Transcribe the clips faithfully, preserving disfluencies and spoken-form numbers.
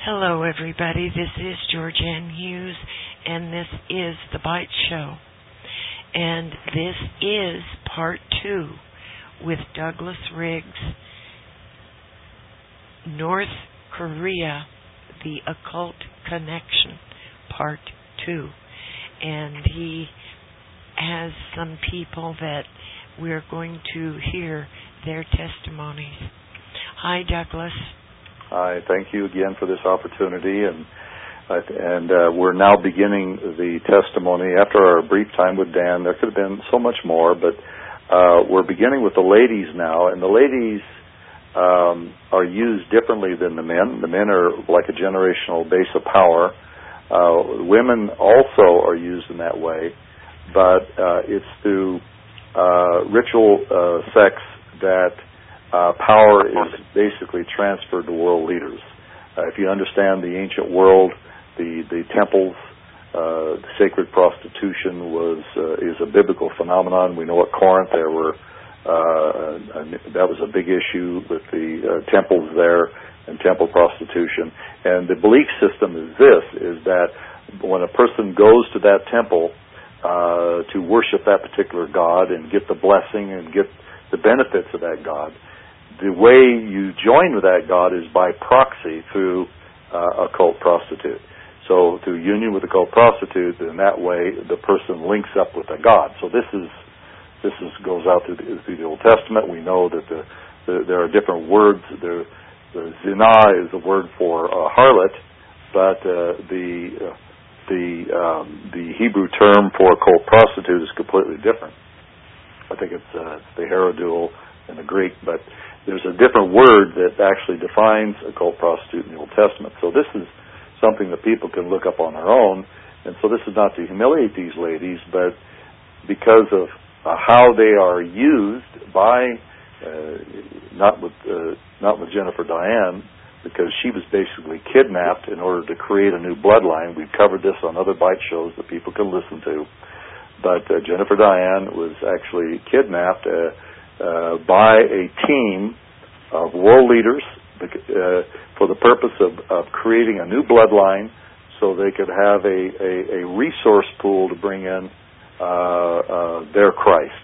Hello, everybody. This is Georgianne Hughes, and this is The Bite Show. And this is part two with Douglas Riggs, North Korea, the Occult Connection, part two. And he has some people that we're going to hear their testimonies. Hi, Douglas. Hi, thank you again for this opportunity, and uh, and uh, we're now beginning the testimony. After our brief time with Dan, there could have been so much more, but uh, we're beginning with the ladies now, and the ladies um, are used differently than the men. The men are like a generational base of power. Uh, women also are used in that way, but uh, it's through uh, ritual uh, sex that Uh, power is basically transferred to world leaders. Uh, if you understand the ancient world, the, the temples, uh, the sacred prostitution was uh, is a biblical phenomenon. We know at Corinth there were uh, that was a big issue with the uh, temples there and temple prostitution. And the belief system is this: is that when a person goes to that temple uh, to worship that particular god and get the blessing and get the benefits of that god, the way you join with that god is by proxy through uh, a cult prostitute. So through union with a cult prostitute, in that way the person links up with a god. So this is this is goes out through the, through the Old Testament. We know that the, the there are different words. There, the zinah is a word for uh, harlot, but uh, the uh, the um, the Hebrew term for a cult prostitute is completely different. I think it's, uh, it's the herodul in the Greek, but there's a different word that actually defines a cult prostitute in the Old Testament. So this is something that people can look up on their own. And so this is not to humiliate these ladies, but because of uh, how they are used by, uh, not with uh, not with Jennifer Diane, because she was basically kidnapped in order to create a new bloodline. We've covered this on other Bite shows that people can listen to. But uh, Jennifer Diane was actually kidnapped uh, Uh, by a team of world leaders uh, for the purpose of, of creating a new bloodline so they could have a, a, a resource pool to bring in uh, uh, their Christ.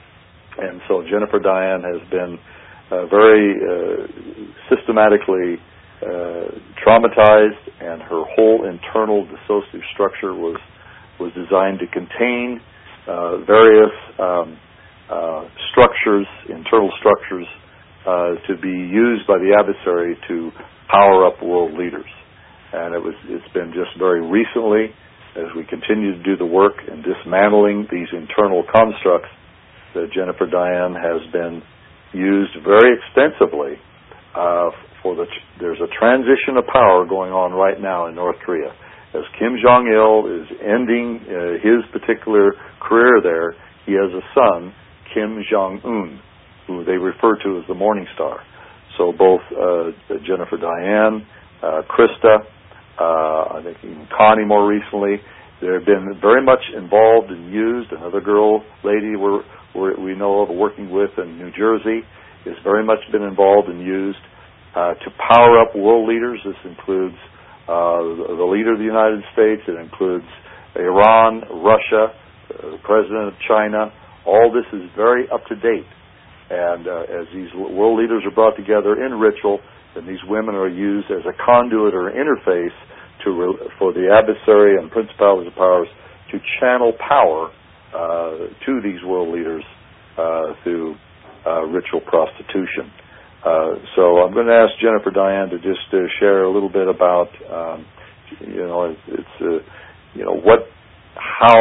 And so Jennifer Diane has been uh, very uh, systematically uh, traumatized, and her whole internal dissociative structure was, was designed to contain uh, various um, Uh, structures, internal structures, uh, to be used by the adversary to power up world leaders. And it was, it's been just very recently, as we continue to do the work in dismantling these internal constructs, that Jennifer Diane has been used very extensively. Uh, for the there's a transition of power going on right now in North Korea. As Kim Jong-il is ending uh, his particular career there, he has a son, Kim Jong-un, who they refer to as the Morning Star. So both uh, Jennifer Diane, uh, Krista, uh, I think even Connie more recently, they've been very much involved and used. Another girl, lady we're, we're, we know of working with in New Jersey has very much been involved and used uh, to power up world leaders. This includes uh, the leader of the United States. It includes Iran, Russia, uh, the president of China. All this is very up to date, and uh, as these world leaders are brought together in ritual, then these women are used as a conduit or interface to re- for the adversary and principalities and powers to channel power uh, to these world leaders uh, through uh, ritual prostitution. Uh, so I'm going to ask Jennifer Diane to just uh, share a little bit about, um, you know, it's, it's uh, you know what, how.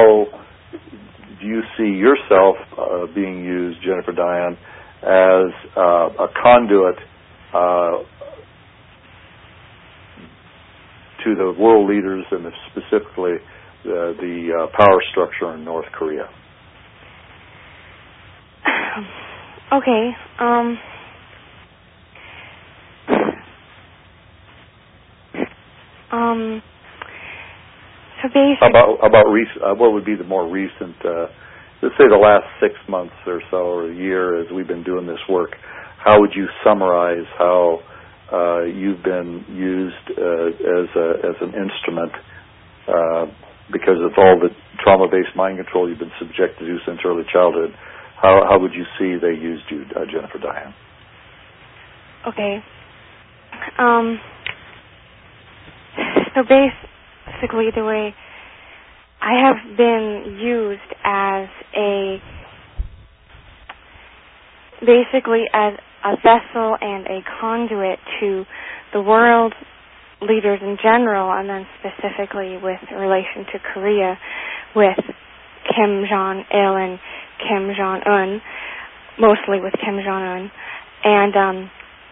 Do you see yourself uh, being used, Jennifer Diane, as uh, a conduit uh, to the world leaders and specifically the, the uh, power structure in North Korea? Okay. Um, um, so basically, about about rec- uh, what would be the more recent? Uh, let's say the last six months or so, or a year, as we've been doing this work. How would you summarize how uh, you've been used uh, as a, as an instrument uh, because of all the trauma-based mind control you've been subjected to since early childhood. How how would you see they used you, uh, Jennifer Diane? Okay. Um. So basically, the way I have been used as a basically as a vessel and a conduit to the world leaders in general, and then specifically with relation to Korea, with Kim Jong-il and Kim Jong-un, mostly with Kim Jong-un, and um,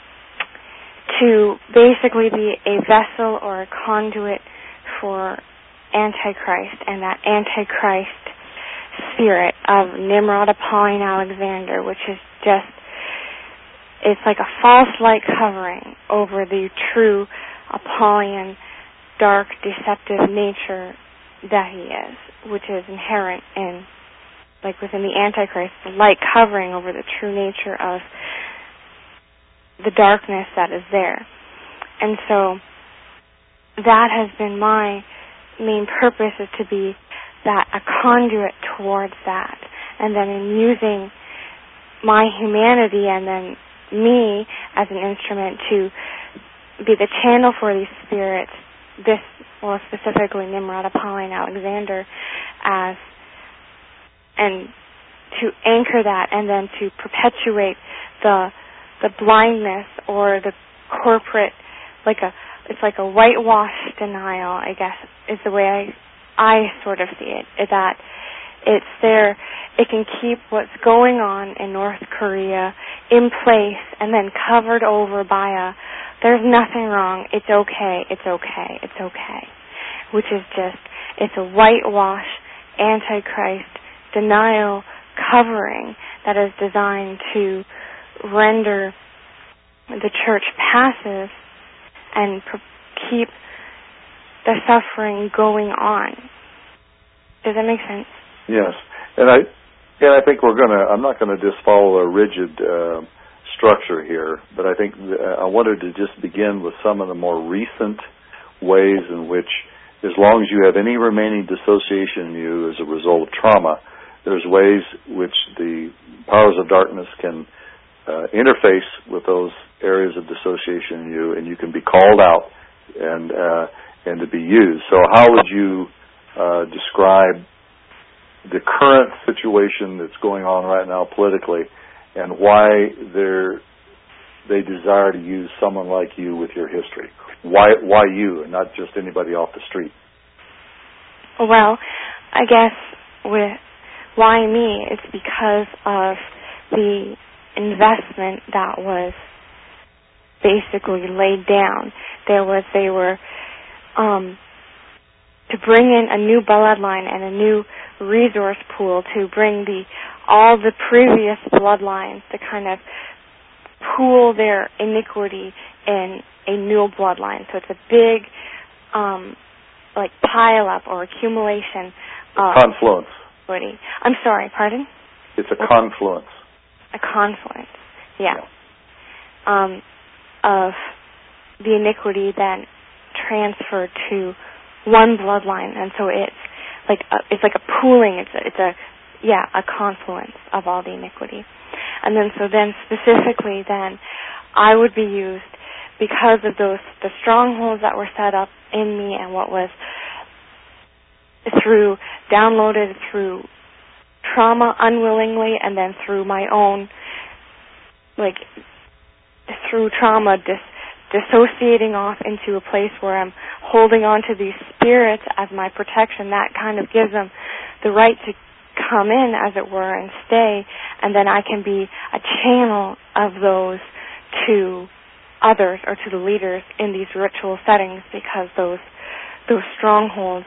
to basically be a vessel or a conduit for Antichrist, and that Antichrist spirit of Nimrod Apollyon Alexander, which is just, it's like a false light covering over the true Apollyon, dark, deceptive nature that he is, which is inherent in, like within the Antichrist, the light covering over the true nature of the darkness that is there. And so that has been my main purpose, is to be that a conduit towards that, and then in using my humanity and then me as an instrument to be the channel for these spirits, this, well, specifically Nimrod Apollyon Alexander, as, and to anchor that and then to perpetuate the the blindness or the corporate, like a, it's like a whitewash denial, I guess, is the way I I sort of see it, is that it's there, it can keep what's going on in North Korea in place and then covered over by a, there's nothing wrong, it's okay, it's okay, it's okay, which is just, it's a whitewash, Antichrist, denial covering that is designed to render the church passive and pr- keep the suffering going on. Does that make sense? Yes, and I, and I think we're gonna. I'm not going to just follow a rigid uh, structure here, but I think th- I wanted to just begin with some of the more recent ways in which, as long as you have any remaining dissociation in you as a result of trauma, there's ways which the powers of darkness can uh, interface with those areas of dissociation in you, and you can be called out and uh, and to be used. So how would you uh, describe the current situation that's going on right now politically, and why they're, they desire to use someone like you with your history? Why why you and not just anybody off the street? Well, I guess with why me, it's because of the investment that was basically laid down. There was, they were, um, to bring in a new bloodline and a new resource pool to bring the all the previous bloodlines to kind of pool their iniquity in a new bloodline. So it's a big, um, like pile up or accumulation of confluence. Iniquity. I'm sorry, pardon? It's a confluence. A confluence, yeah. yeah. Um, of the iniquity then transferred to one bloodline, and so it's like a, it's like a pooling. It's a, it's a yeah a confluence of all the iniquity, and then so then specifically then I would be used because of those the strongholds that were set up in me and what was through downloaded through trauma unwillingly, and then through my own like through trauma dis. dissociating off into a place where I'm holding on to these spirits as my protection. That kind of gives them the right to come in, as it were, and stay, and then I can be a channel of those to others or to the leaders in these ritual settings, because those those strongholds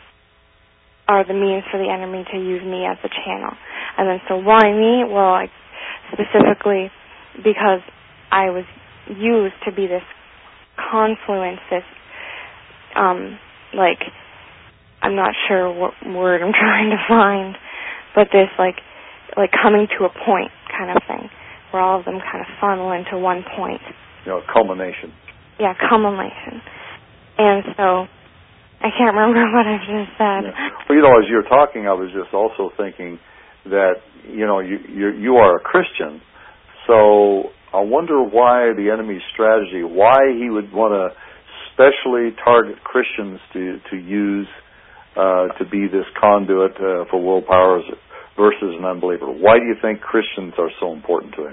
are the means for the enemy to use me as a channel. And then so why me? Well, I, specifically because I was used to be this confluence, this, um, like, I'm not sure what word I'm trying to find, but this, like, like coming to a point kind of thing, where all of them kind of funnel into one point. You know, culmination. Yeah, culmination. And so, I can't remember what I just said. Yeah. Well, you know, as you're talking, I was just also thinking that, you know, you you, you are a Christian, so I wonder why the enemy's strategy, why he would want to specially target Christians to, to use uh, to be this conduit uh, for world powers versus an unbeliever. Why do you think Christians are so important to him?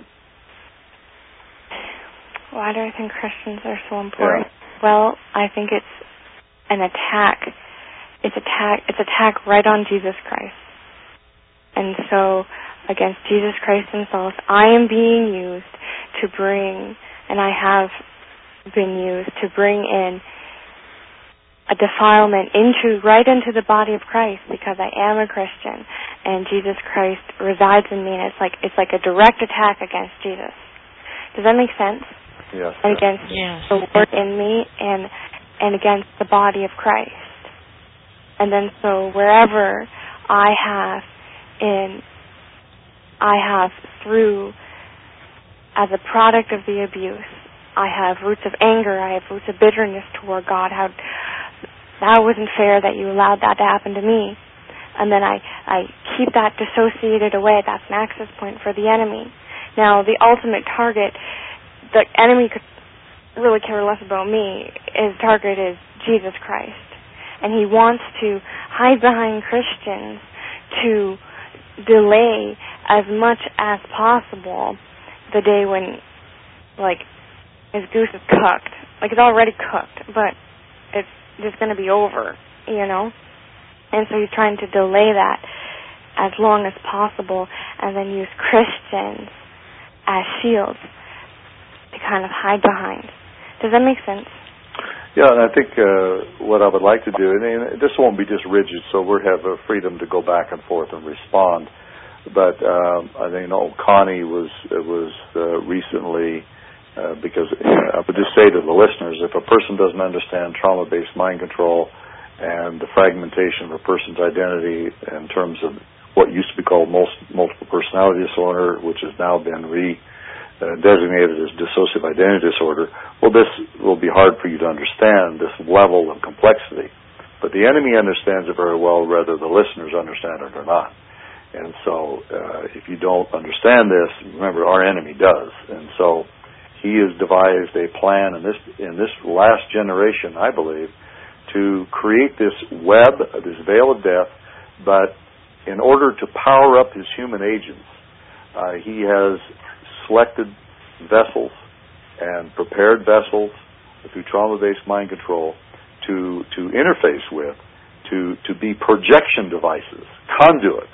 Why do I think Christians are so important? Yeah. Well, I think it's an attack. It's attack. It's attack right on Jesus Christ. And so, against Jesus Christ himself, I am being used to bring, and I have been used to bring in a defilement into right into the body of Christ, because I am a Christian and Jesus Christ resides in me, and it's like it's like a direct attack against Jesus. Does that make sense? Yes. And against yes. the Word in me, and and against the body of Christ. And then so wherever I have in I have through as a product of the abuse, I have roots of anger, I have roots of bitterness toward God. How that wasn't fair that you allowed that to happen to me. And then I, I keep that dissociated away. That's an access point for the enemy. Now, the ultimate target, the enemy could really care less about me. His target is Jesus Christ. And he wants to hide behind Christians to delay as much as possible the day when, like, his goose is cooked. Like, it's already cooked, but it's just going to be over, you know? And so he's trying to delay that as long as possible and then use Christians as shields to kind of hide behind. Does that make sense? Yeah, and I think uh, what I would like to do, and, and this won't be just rigid, so we'll have a freedom to go back and forth and respond. But um, I think, you know, Connie was was uh, recently, uh, because uh, I would just say to the listeners, if a person doesn't understand trauma-based mind control and the fragmentation of a person's identity in terms of what used to be called most, multiple personality disorder, which has now been re Uh, designated as dissociative identity disorder, well, this will be hard for you to understand, this level of complexity. But the enemy understands it very well, whether the listeners understand it or not. And so uh, if you don't understand this, remember, our enemy does. And so he has devised a plan in this, in this last generation, I believe, to create this web, this veil of death, but in order to power up his human agents, uh, he has selected vessels and prepared vessels through trauma-based mind control to to interface with, to to be projection devices, conduits,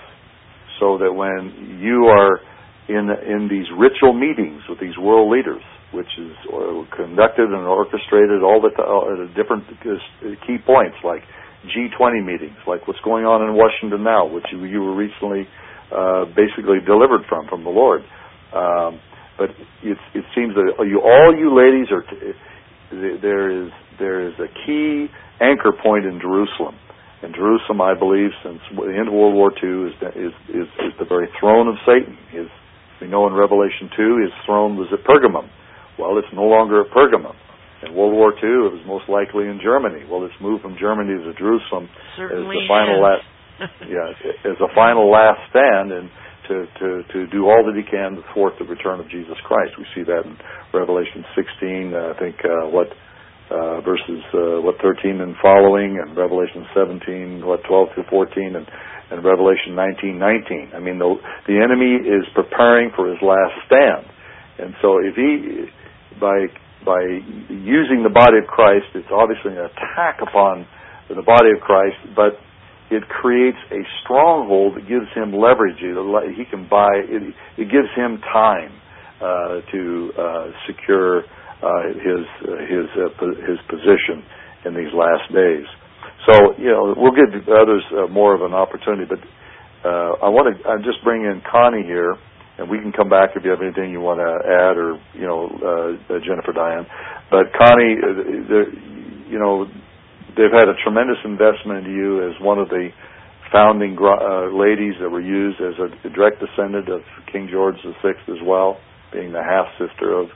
so that when you are in in these ritual meetings with these world leaders, which is conducted and orchestrated all the uh, at different key points, like G twenty meetings, like what's going on in Washington now, which you, you were recently uh, basically delivered from from the Lord. Um, but it, it seems that you, all you ladies are. T- there is there is a key anchor point in Jerusalem, and Jerusalem, I believe, since the end of World War Two, is is is, is the very throne of Satan. His, we know in Revelation two, his throne was at Pergamum. Well, it's no longer at Pergamum. In World War Two, it was most likely in Germany. Well, it's moved from Germany to Jerusalem Certainly as the final last. Yeah, as a final last stand, and to, to, to do all that he can to thwart the return of Jesus Christ. We see that in Revelation sixteen, uh, I think, uh, what, uh, verses, uh, what, thirteen and following, and Revelation seventeen, what, twelve through fourteen, and, and Revelation nineteen nineteen. I mean, the, the enemy is preparing for his last stand. And so if he, by, by using the body of Christ, it's obviously an attack upon the body of Christ, but it creates a stronghold that gives him leverage. He can buy. It, it gives him time uh, to uh, secure uh, his his uh, his position in these last days. So you know we'll give others uh, more of an opportunity. But uh, I want to I just bring in Connie here, and we can come back if you have anything you want to add, or you know uh, Jennifer, Diane. But Connie, uh, there, you know. They've had a tremendous investment in you as one of the founding uh, ladies that were used as a direct descendant of King George the Sixth as well, being the half-sister of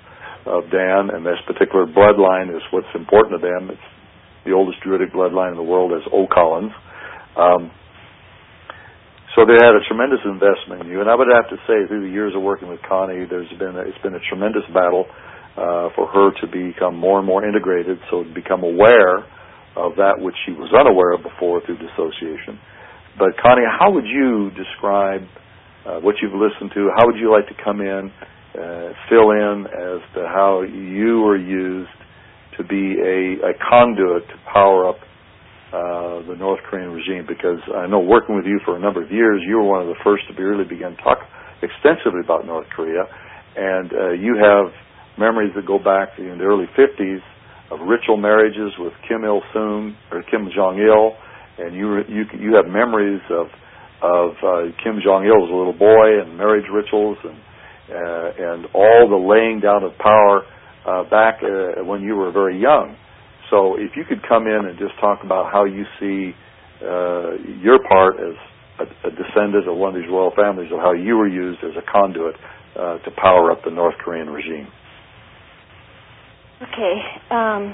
of Dan, and this particular bloodline is what's important to them. It's the oldest Druidic bloodline in the world, as O'Collins. Um, so they had a tremendous investment in you, and I would have to say, through the years of working with Connie, there's been a, it's been a tremendous battle uh, for her to become more and more integrated, so to become aware of that which she was unaware of before through dissociation. But Connie, how would you describe uh, what you've listened to? How would you like to come in, uh, fill in as to how you were used to be a, a conduit to power up uh, the North Korean regime? Because I know, working with you for a number of years, you were one of the first to really begin talk extensively about North Korea, and uh, you have memories that go back to in the early fifties of ritual marriages with Kim Il Sung or Kim Jong Il, and you you you have memories of of uh, Kim Jong Il as a little boy and marriage rituals and uh, and all the laying down of power uh, back uh, when you were very young. So if you could come in and just talk about how you see uh, your part as a, a descendant of one of these royal families, of how you were used as a conduit uh, to power up the North Korean regime. Okay. Um,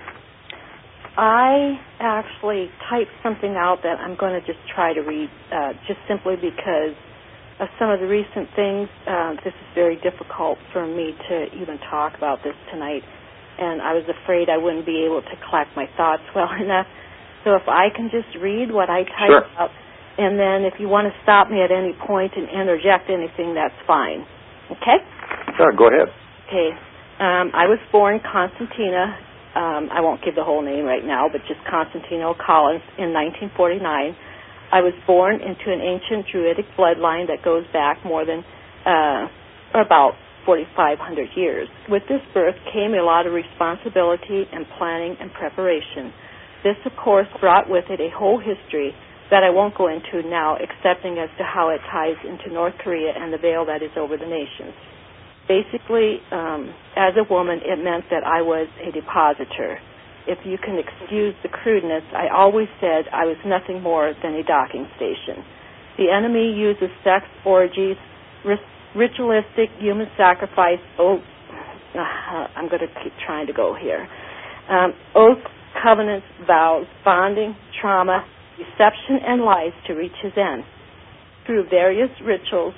I actually typed something out that I'm going to just try to read, uh, just simply because of some of the recent things. Uh, this is very difficult for me to even talk about this tonight, and I was afraid I wouldn't be able to collect my thoughts well enough. So if I can just read what I typed Sure. out, and then if you want to stop me at any point and interject anything, that's fine. Okay? Sure, go ahead. Okay. Um, I was born Constantina, um, I won't give the whole name right now, but just Constantina O'Collins in nineteen forty-nine. I was born into an ancient Druidic bloodline that goes back more than uh, about forty-five hundred years. With this birth came a lot of responsibility and planning and preparation. This, of course, brought with it a whole history that I won't go into now, excepting as to how it ties into North Korea and the veil that is over the nations. Basically, um, as a woman, it meant that I was a depositor. If you can excuse the crudeness, I always said I was nothing more than a docking station. The enemy uses sex, orgies, ritualistic human sacrifice, oh, uh, I'm going to keep trying to go here, um, oaths, covenants, vows, bonding, trauma, deception, and lies to reach his end. Through various rituals,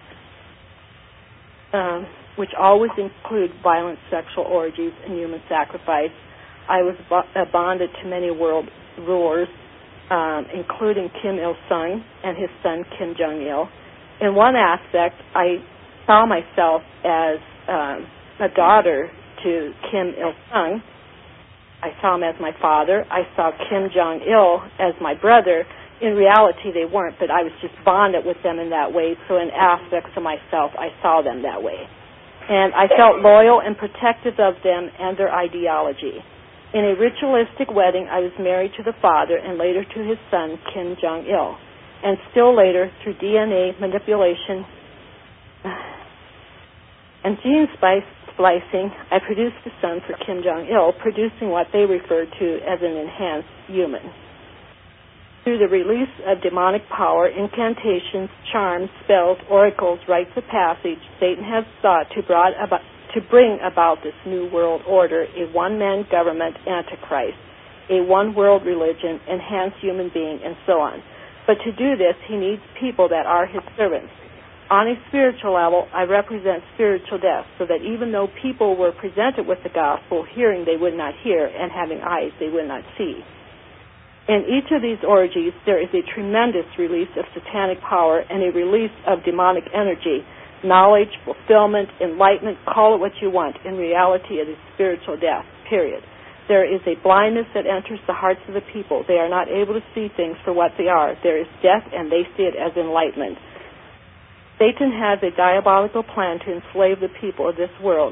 um, which always include violent sexual orgies and human sacrifice, I was bonded to many world rulers, um, including Kim Il Sung and his son Kim Jong Il. In one aspect, I saw myself as um, a daughter to Kim Il Sung. I saw him as my father. I saw Kim Jong Il as my brother. In reality, they weren't, but I was just bonded with them in that way. So in aspects of myself, I saw them that way. And I felt loyal and protective of them and their ideology. In a ritualistic wedding, I was married to the father and later to his son, Kim Jong Il. And still later, through D N A manipulation and gene splicing, I produced a son for Kim Jong Il, producing what they referred to as an enhanced human. Through the release of demonic power, incantations, charms, spells, oracles, rites of passage, Satan has sought to, brought about, to bring about this new world order, a one-man government, Antichrist, a one-world religion, enhanced human being, and so on. But to do this, he needs people that are his servants. On a spiritual level, I represent spiritual death, so that even though people were presented with the gospel, hearing they would not hear, and having eyes they would not see. In each of these orgies, there is a tremendous release of satanic power and a release of demonic energy, knowledge, fulfillment, enlightenment, call it what you want. In reality, it is spiritual death, period. There is a blindness that enters the hearts of the people. They are not able to see things for what they are. There is death, and they see it as enlightenment. Satan has a diabolical plan to enslave the people of this world.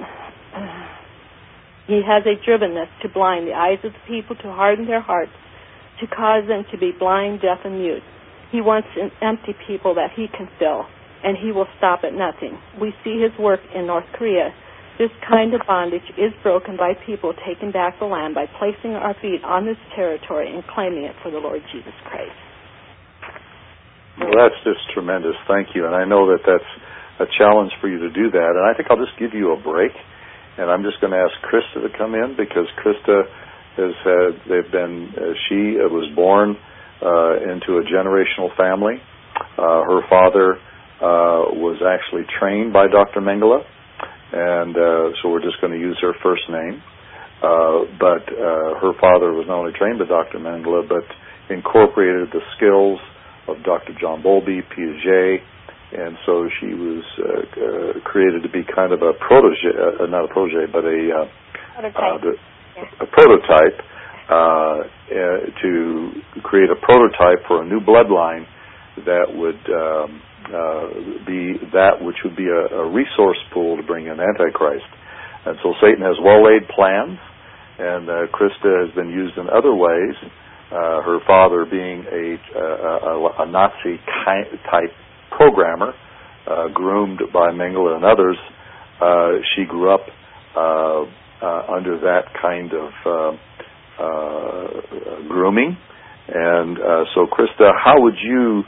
He has a drivenness to blind the eyes of the people, to harden their hearts, to cause them to be blind, deaf, and mute. He wants an empty people that he can fill, and he will stop at nothing. We see his work in North Korea. This kind of bondage is broken by people taking back the land by placing our feet on this territory and claiming it for the Lord Jesus Christ. Well, that's just tremendous. Thank you. And I know that that's a challenge for you to do that. And I think I'll just give you a break. and I'm just going to ask Krista to come in because Krista has had, they've been, uh, she uh, was born uh, into a generational family. Uh, her father uh, was actually trained by Doctor Mengele, and uh, so we're just going to use her first name. Uh, but uh, her father was not only trained by Doctor Mengele, but incorporated the skills of Doctor John Bowlby, Piaget, and so she was uh, uh, created to be kind of a protege, uh, not a protege, but a uh, prototype, uh, the, yeah. a prototype uh, uh, to create a prototype for a new bloodline that would um, uh, be that which would be a, a resource pool to bring in Antichrist. And so Satan has well-laid plans, and uh, Krista has been used in other ways. Uh, her father being a, a, a Nazi-type programmer, uh, groomed by Mengele and others, uh, she grew up uh, uh, under that kind of uh, uh, grooming. And uh, so, Krista, how would you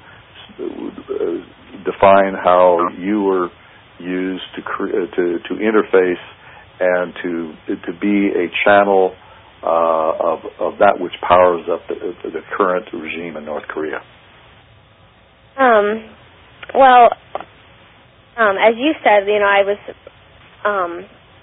uh, define how you were used to cre- to, to interface and to to be a channel uh, of of that which powers up the, the current regime in North Korea? Um, well, um, as you said, you know, I was, um,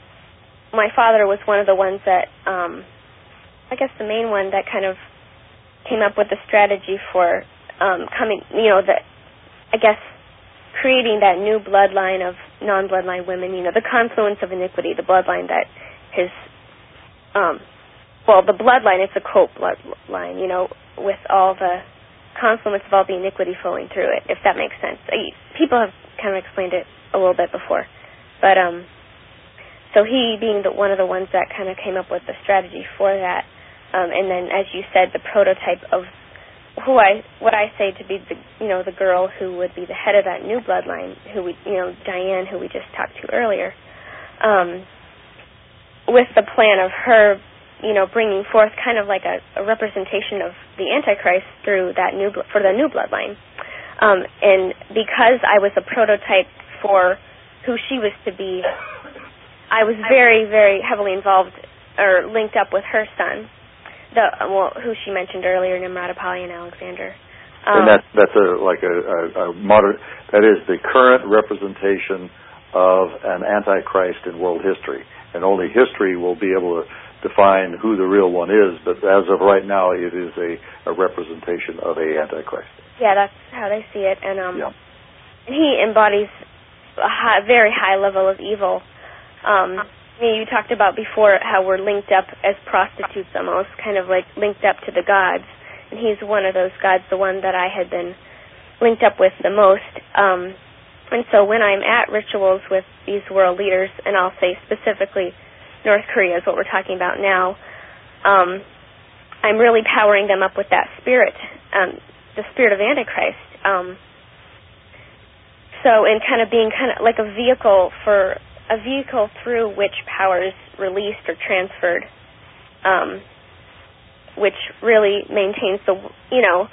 my father was one of the ones that, um, I guess the main one that kind of came up with the strategy for um, coming, you know, the, I guess, creating that new bloodline of non-bloodline women, you know, the confluence of iniquity, the bloodline that his, um, well, the bloodline is the quote bloodline, you know, with all the confluence of all the iniquity flowing through it, if that makes sense. I, people have kind of explained it a little bit before. But, um, so he being the, one of the ones that kind of came up with the strategy for that, um, and then, as you said, the prototype of who I, what I say to be the, you know, the girl who would be the head of that new bloodline, who we, you know, Diane, who we just talked to earlier, um, with the plan of her, you know, bringing forth kind of like a, a representation of the Antichrist through that new, for the new bloodline. Um, and because I was a prototype for who she was to be, I was very, very heavily involved or linked up with her son, the well, who she mentioned earlier, Nimrod, Apollyon, Alexander. Um, and that's that's a like a, a, a modern. That is the current representation of an Antichrist in world history, and only history will be able to define who the real one is. But as of right now, it is a, a representation of a Antichrist. Yeah, that's how they see it, and um, yeah. he embodies a high, very high level of evil. Um, you talked about before how we're linked up as prostitutes almost, kind of like linked up to the gods. And he's one of those gods, the one that I had been linked up with the most. Um, and so when I'm at rituals with these world leaders, and I'll say specifically North Korea is what we're talking about now, um, I'm really powering them up with that spirit, um, the spirit of Antichrist. Um, so, and kind of being kind of like a vehicle for a vehicle through which power is released or transferred, um, which really maintains the, you know,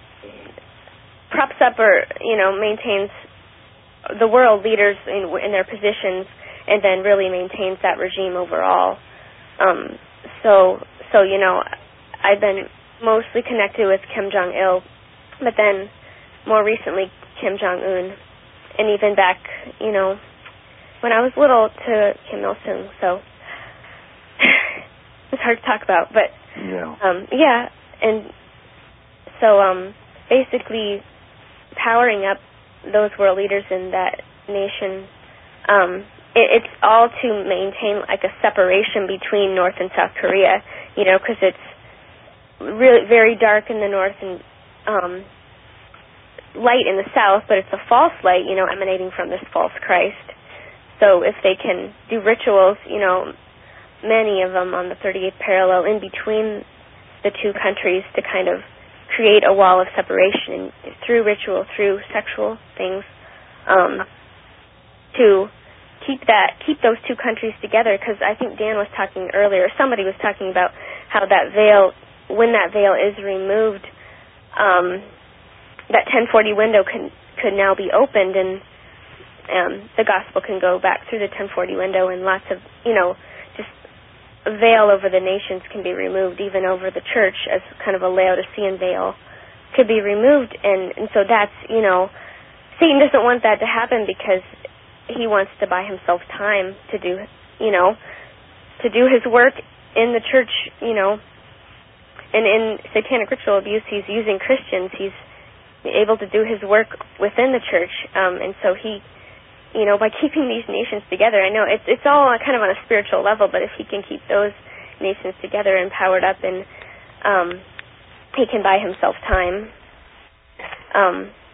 props up or, you know, maintains the world leaders in, in their positions, and then really maintains that regime overall. Um, so, so you know, I've been mostly connected with Kim Jong-il, but then more recently Kim Jong-un, and even back, you know, when I was little to Kim Il-sung, so it's hard to talk about, but yeah, um, yeah, and so um, basically powering up those world leaders in that nation, um, it, it's all to maintain like a separation between North and South Korea, you know, because it's really very dark in the north and um, light in the south, but it's a false light, you know, emanating from this false Christ. So if they can do rituals, you know, many of them on the thirty-eighth parallel in between the two countries to kind of create a wall of separation through ritual, through sexual things, um, to keep that, keep those two countries together. Because I think Dan was talking earlier, somebody was talking about how that veil, when that veil is removed, um, that ten forty window can, could now be opened, and um, the gospel can go back through the ten forty window, and lots of, you know, just a veil over the nations can be removed, even over the church as kind of a Laodicean veil could be removed. And, and so that's, you know, Satan doesn't want that to happen because he wants to buy himself time to do, you know, to do his work in the church, you know. And in satanic ritual abuse, he's using Christians. He's able to do his work within the church. Um, and so he, you know, by keeping these nations together, I know it's it's all kind of on a spiritual level, but if he can keep those nations together and powered up, and um, he can buy himself time. Um,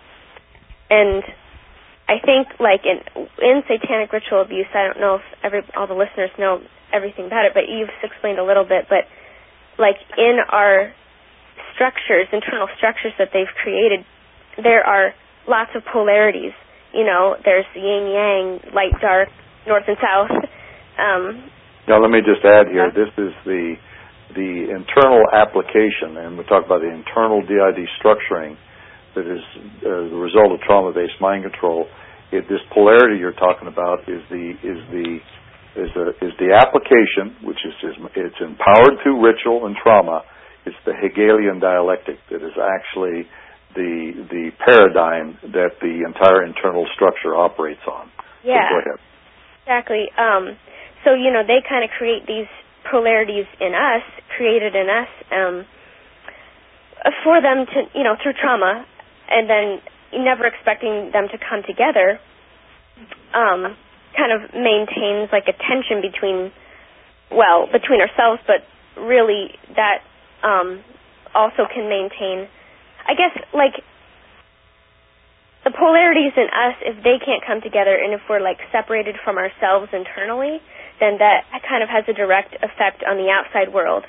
and I think, like, in, in satanic ritual abuse, I don't know if every all the listeners know everything about it, but you've explained a little bit, but, like, in our structures, internal structures that they've created, there are lots of polarities. You know, there's yin-yang, light, dark, north and south. Um, now, let me just add here, this is the the internal application, and we talk about the internal D I D structuring that is uh, the result of trauma-based mind control. It, this polarity you're talking about is the is the is the is the application, which is, is it's empowered through ritual and trauma. It's the Hegelian dialectic that is actually the the paradigm that the entire internal structure operates on. Yeah, so go ahead. Exactly. Um, so you know they kind of create these polarities in us, created in us, um, for them to, you know, through trauma, and then never expecting them to come together, um, kind of maintains like a tension between, well, between ourselves, but really that um, also can maintain, I guess, like, the polarities in us, if they can't come together and if we're, like, separated from ourselves internally, then that kind of has a direct effect on the outside world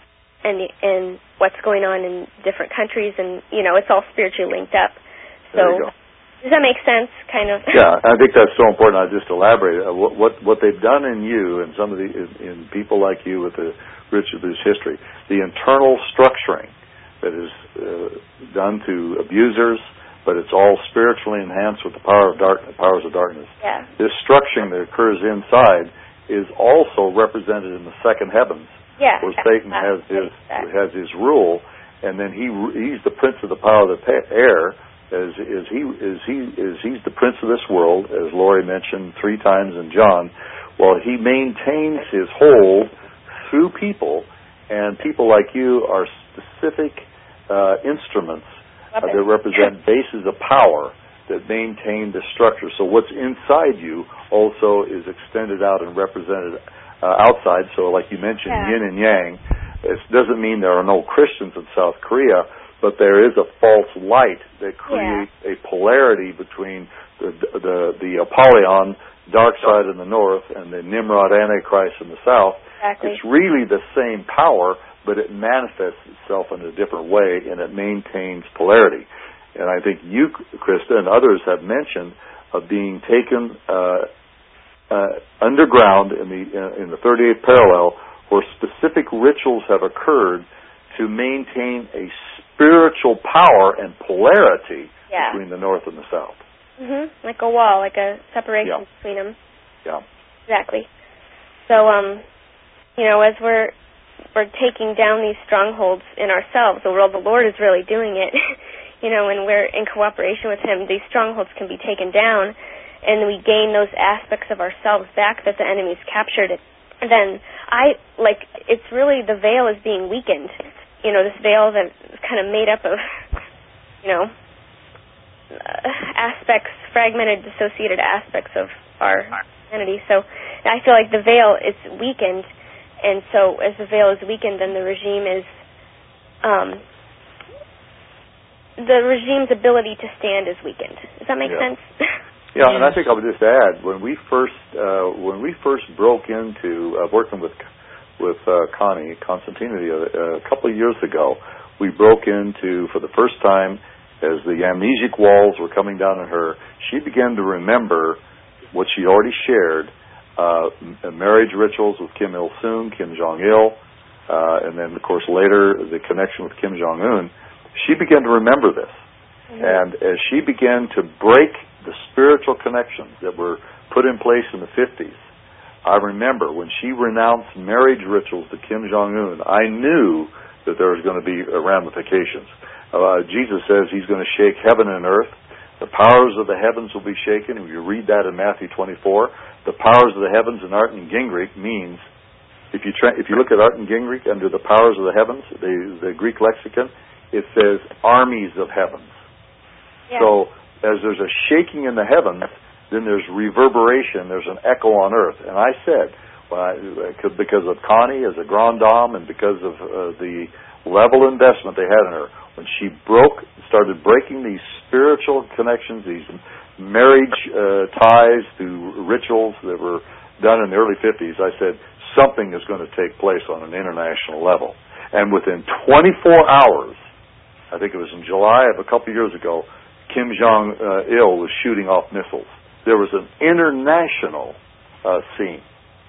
and and what's going on in different countries, and, you know, it's all spiritually linked up. So, there you go. Does that make sense, kind of? Yeah, I think that's so important. I'll just elaborate. Uh, what, what what they've done in you and some of the, in, in people like you with the rich abuse history, the internal structuring that is uh, done to abusers, but it's all spiritually enhanced with the power of dark, powers of darkness. Yeah. This structuring that occurs inside is also represented in the second heavens, yeah, where Satan has his has his rule, and then he he's the prince of the power of the air. As is he is he is he's the prince of this world, as Lori mentioned three times in John. Well, he maintains his hold through people, and people like you are specific uh, instruments uh, that represent bases of power that maintain the structure. So what's inside you also is extended out and represented uh, outside. So like you mentioned, yeah. Yin and Yang. It doesn't mean there are no Christians in South Korea, but there is a false light that creates yeah. a polarity between the, the the Apollyon, dark side in the north, and the Nimrod Antichrist in the south. Exactly. It's really the same power, but it manifests itself in a different way, and it maintains polarity. And I think you, Krista, and others have mentioned of being taken uh, uh, underground in the uh, in the thirty-eighth parallel, where specific rituals have occurred to maintain a spiritual power and polarity yeah. between the north and the south. Mhm. Like a wall, like a separation yeah. between them. Yeah. Exactly. So, um, you know, as we're we're taking down these strongholds in ourselves, the world, the Lord is really doing it. You know, when we're in cooperation with Him, these strongholds can be taken down, and we gain those aspects of ourselves back that the enemy's captured. And then I, like, it's really the veil is being weakened. You know, this veil that's kind of made up of, you know, uh, aspects, fragmented, dissociated aspects of our humanity. So I feel like the veil is weakened, and so as the veil is weakened, then the regime is, um, the regime's ability to stand is weakened. Does that make yeah. sense? Yeah, and I think I would just add, when we first uh, when we first broke into uh, working with with uh, Connie Constantini uh, a couple of years ago, we broke into, for the first time, as the amnesic walls were coming down on her, she began to remember what she already shared, uh, marriage rituals with Kim Il-sung, Kim Jong-il, uh, and then, of course, later the connection with Kim Jong-un. She began to remember this. Mm-hmm. And as she began to break the spiritual connections that were put in place in the fifties. I remember when she renounced marriage rituals to Kim Jong-un, I knew that there was going to be ramifications. Uh, Jesus says he's going to shake heaven and earth. The powers of the heavens will be shaken. If you read that in Matthew twenty-four, the powers of the heavens in Art and Gingrich means, if you tra- if you look at Art and Gingrich under the powers of the heavens, the, the Greek lexicon, it says armies of heavens. Yeah. So as there's a shaking in the heavens, then there's reverberation, there's an echo on earth. And I said, well, I, because of Connie as a grand dame and because of uh, the level of investment they had in her, when she broke, started breaking these spiritual connections, these marriage uh, ties to rituals that were done in the early fifties, I said, something is going to take place on an international level. And within twenty-four hours, I think it was in July of a couple years ago, Kim Jong-il was shooting off missiles. There was an international uh, scene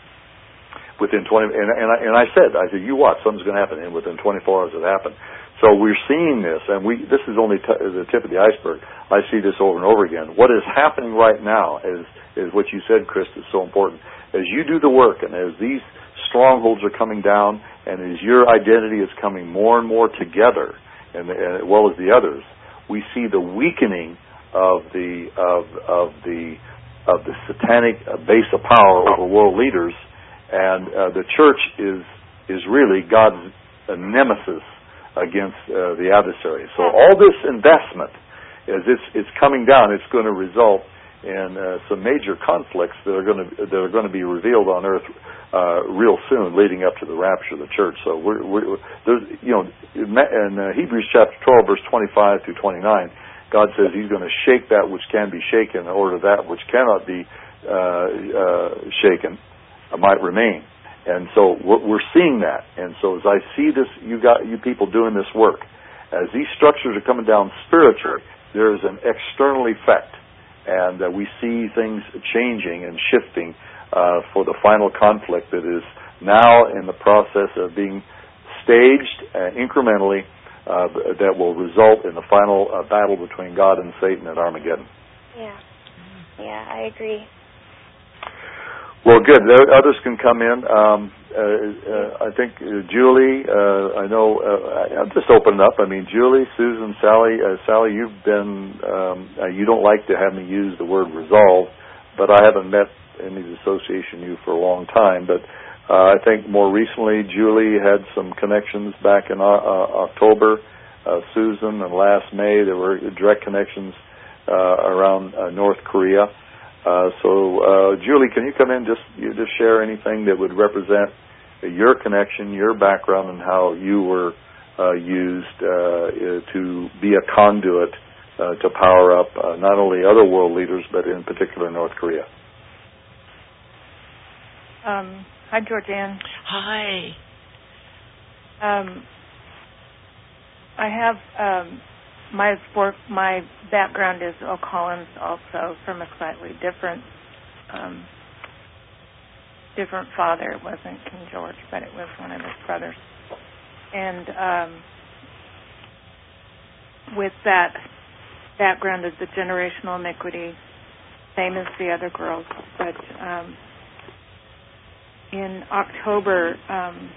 within twenty, and, and, I, and I said, I said, you watch, something's going to happen, and within twenty-four hours it happened. So we're seeing this, and we this is only t- the tip of the iceberg. I see this over and over again. What is happening right now is is what you said, Chris, is so important. As you do the work, and as these strongholds are coming down, and as your identity is coming more and more together, and, and as well as the others, we see the weakening of the of of the of the satanic base of power over world leaders, and uh, the church is is really God's uh, nemesis against uh, the adversary. So all this investment, as it's it's coming down, it's going to result in uh, some major conflicts that are going to that are going to be revealed on earth uh, real soon, leading up to the rapture of the church. So we're, we're there's you know in uh, Hebrews chapter twelve, verse twenty-five through twenty-nine, God says He's going to shake that which can be shaken, in order that which cannot be uh, uh, shaken uh, might remain. And so we're, we're seeing that. And so as I see this, you got you people doing this work, as these structures are coming down spiritually, there is an external effect, and uh, we see things changing and shifting uh, for the final conflict that is now in the process of being staged uh, incrementally. Uh, that will result in the final uh, battle between God and Satan at Armageddon. Yeah, yeah, I agree. Well, good. Others can come in. Um, uh, uh, I think uh, Julie. Uh, I know. Uh, I'm just opening up. I mean, Julie, Susan, Sally. Uh, Sally, you've been. Um, uh, you don't like to have me use the word resolve, but I haven't met any association you for a long time, but. Uh, I think more recently, Julie had some connections back in uh, uh, October. Uh, Susan, and last May, there were direct connections uh, around uh, North Korea. Uh, so, uh, Julie, can you come in just you just share anything that would represent your connection, your background, and how you were uh, used uh, to be a conduit uh, to power up uh, not only other world leaders, but in particular North Korea? Um. Hi, Georgianne. Hi. Um, I have um, my work. My background is Earl Collins, also from a slightly different, um, different father. It wasn't King George, but it was one of his brothers. And um, with that background of the generational iniquity, same as the other girls, but. Um, In October, um,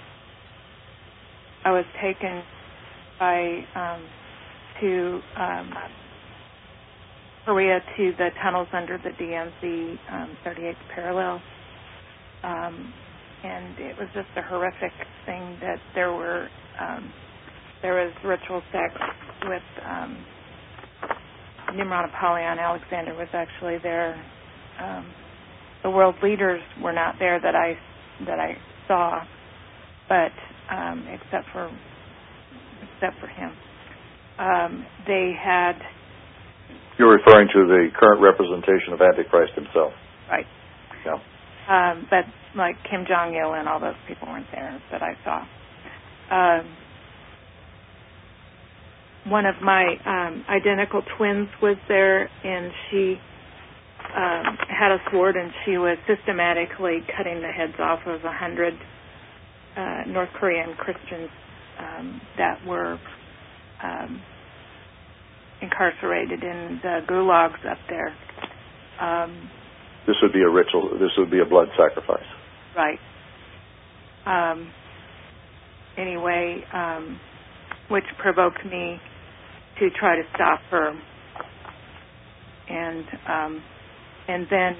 I was taken by um, to um, Korea to the tunnels under the D M Z um, thirty-eighth parallel, um, and it was just a horrific thing that there were um, there was ritual sex with um, Nimrod Apollyon. Alexander was actually there. Um, The world leaders were not there that I that I saw, but um, except for except for him, um, they had. You're referring to the current representation of Antichrist himself, right? Yeah. Um, but like Kim Jong-il and all those people weren't there that I saw. Um, one of my um, identical twins was there, and she. Um, had a sword, and she was systematically cutting the heads off of a hundred uh, North Korean Christians um, that were um, incarcerated in the gulags up there. Um, this would be a ritual. This would be a blood sacrifice. Right. Um, anyway, um, which provoked me to try to stop her. And um, and then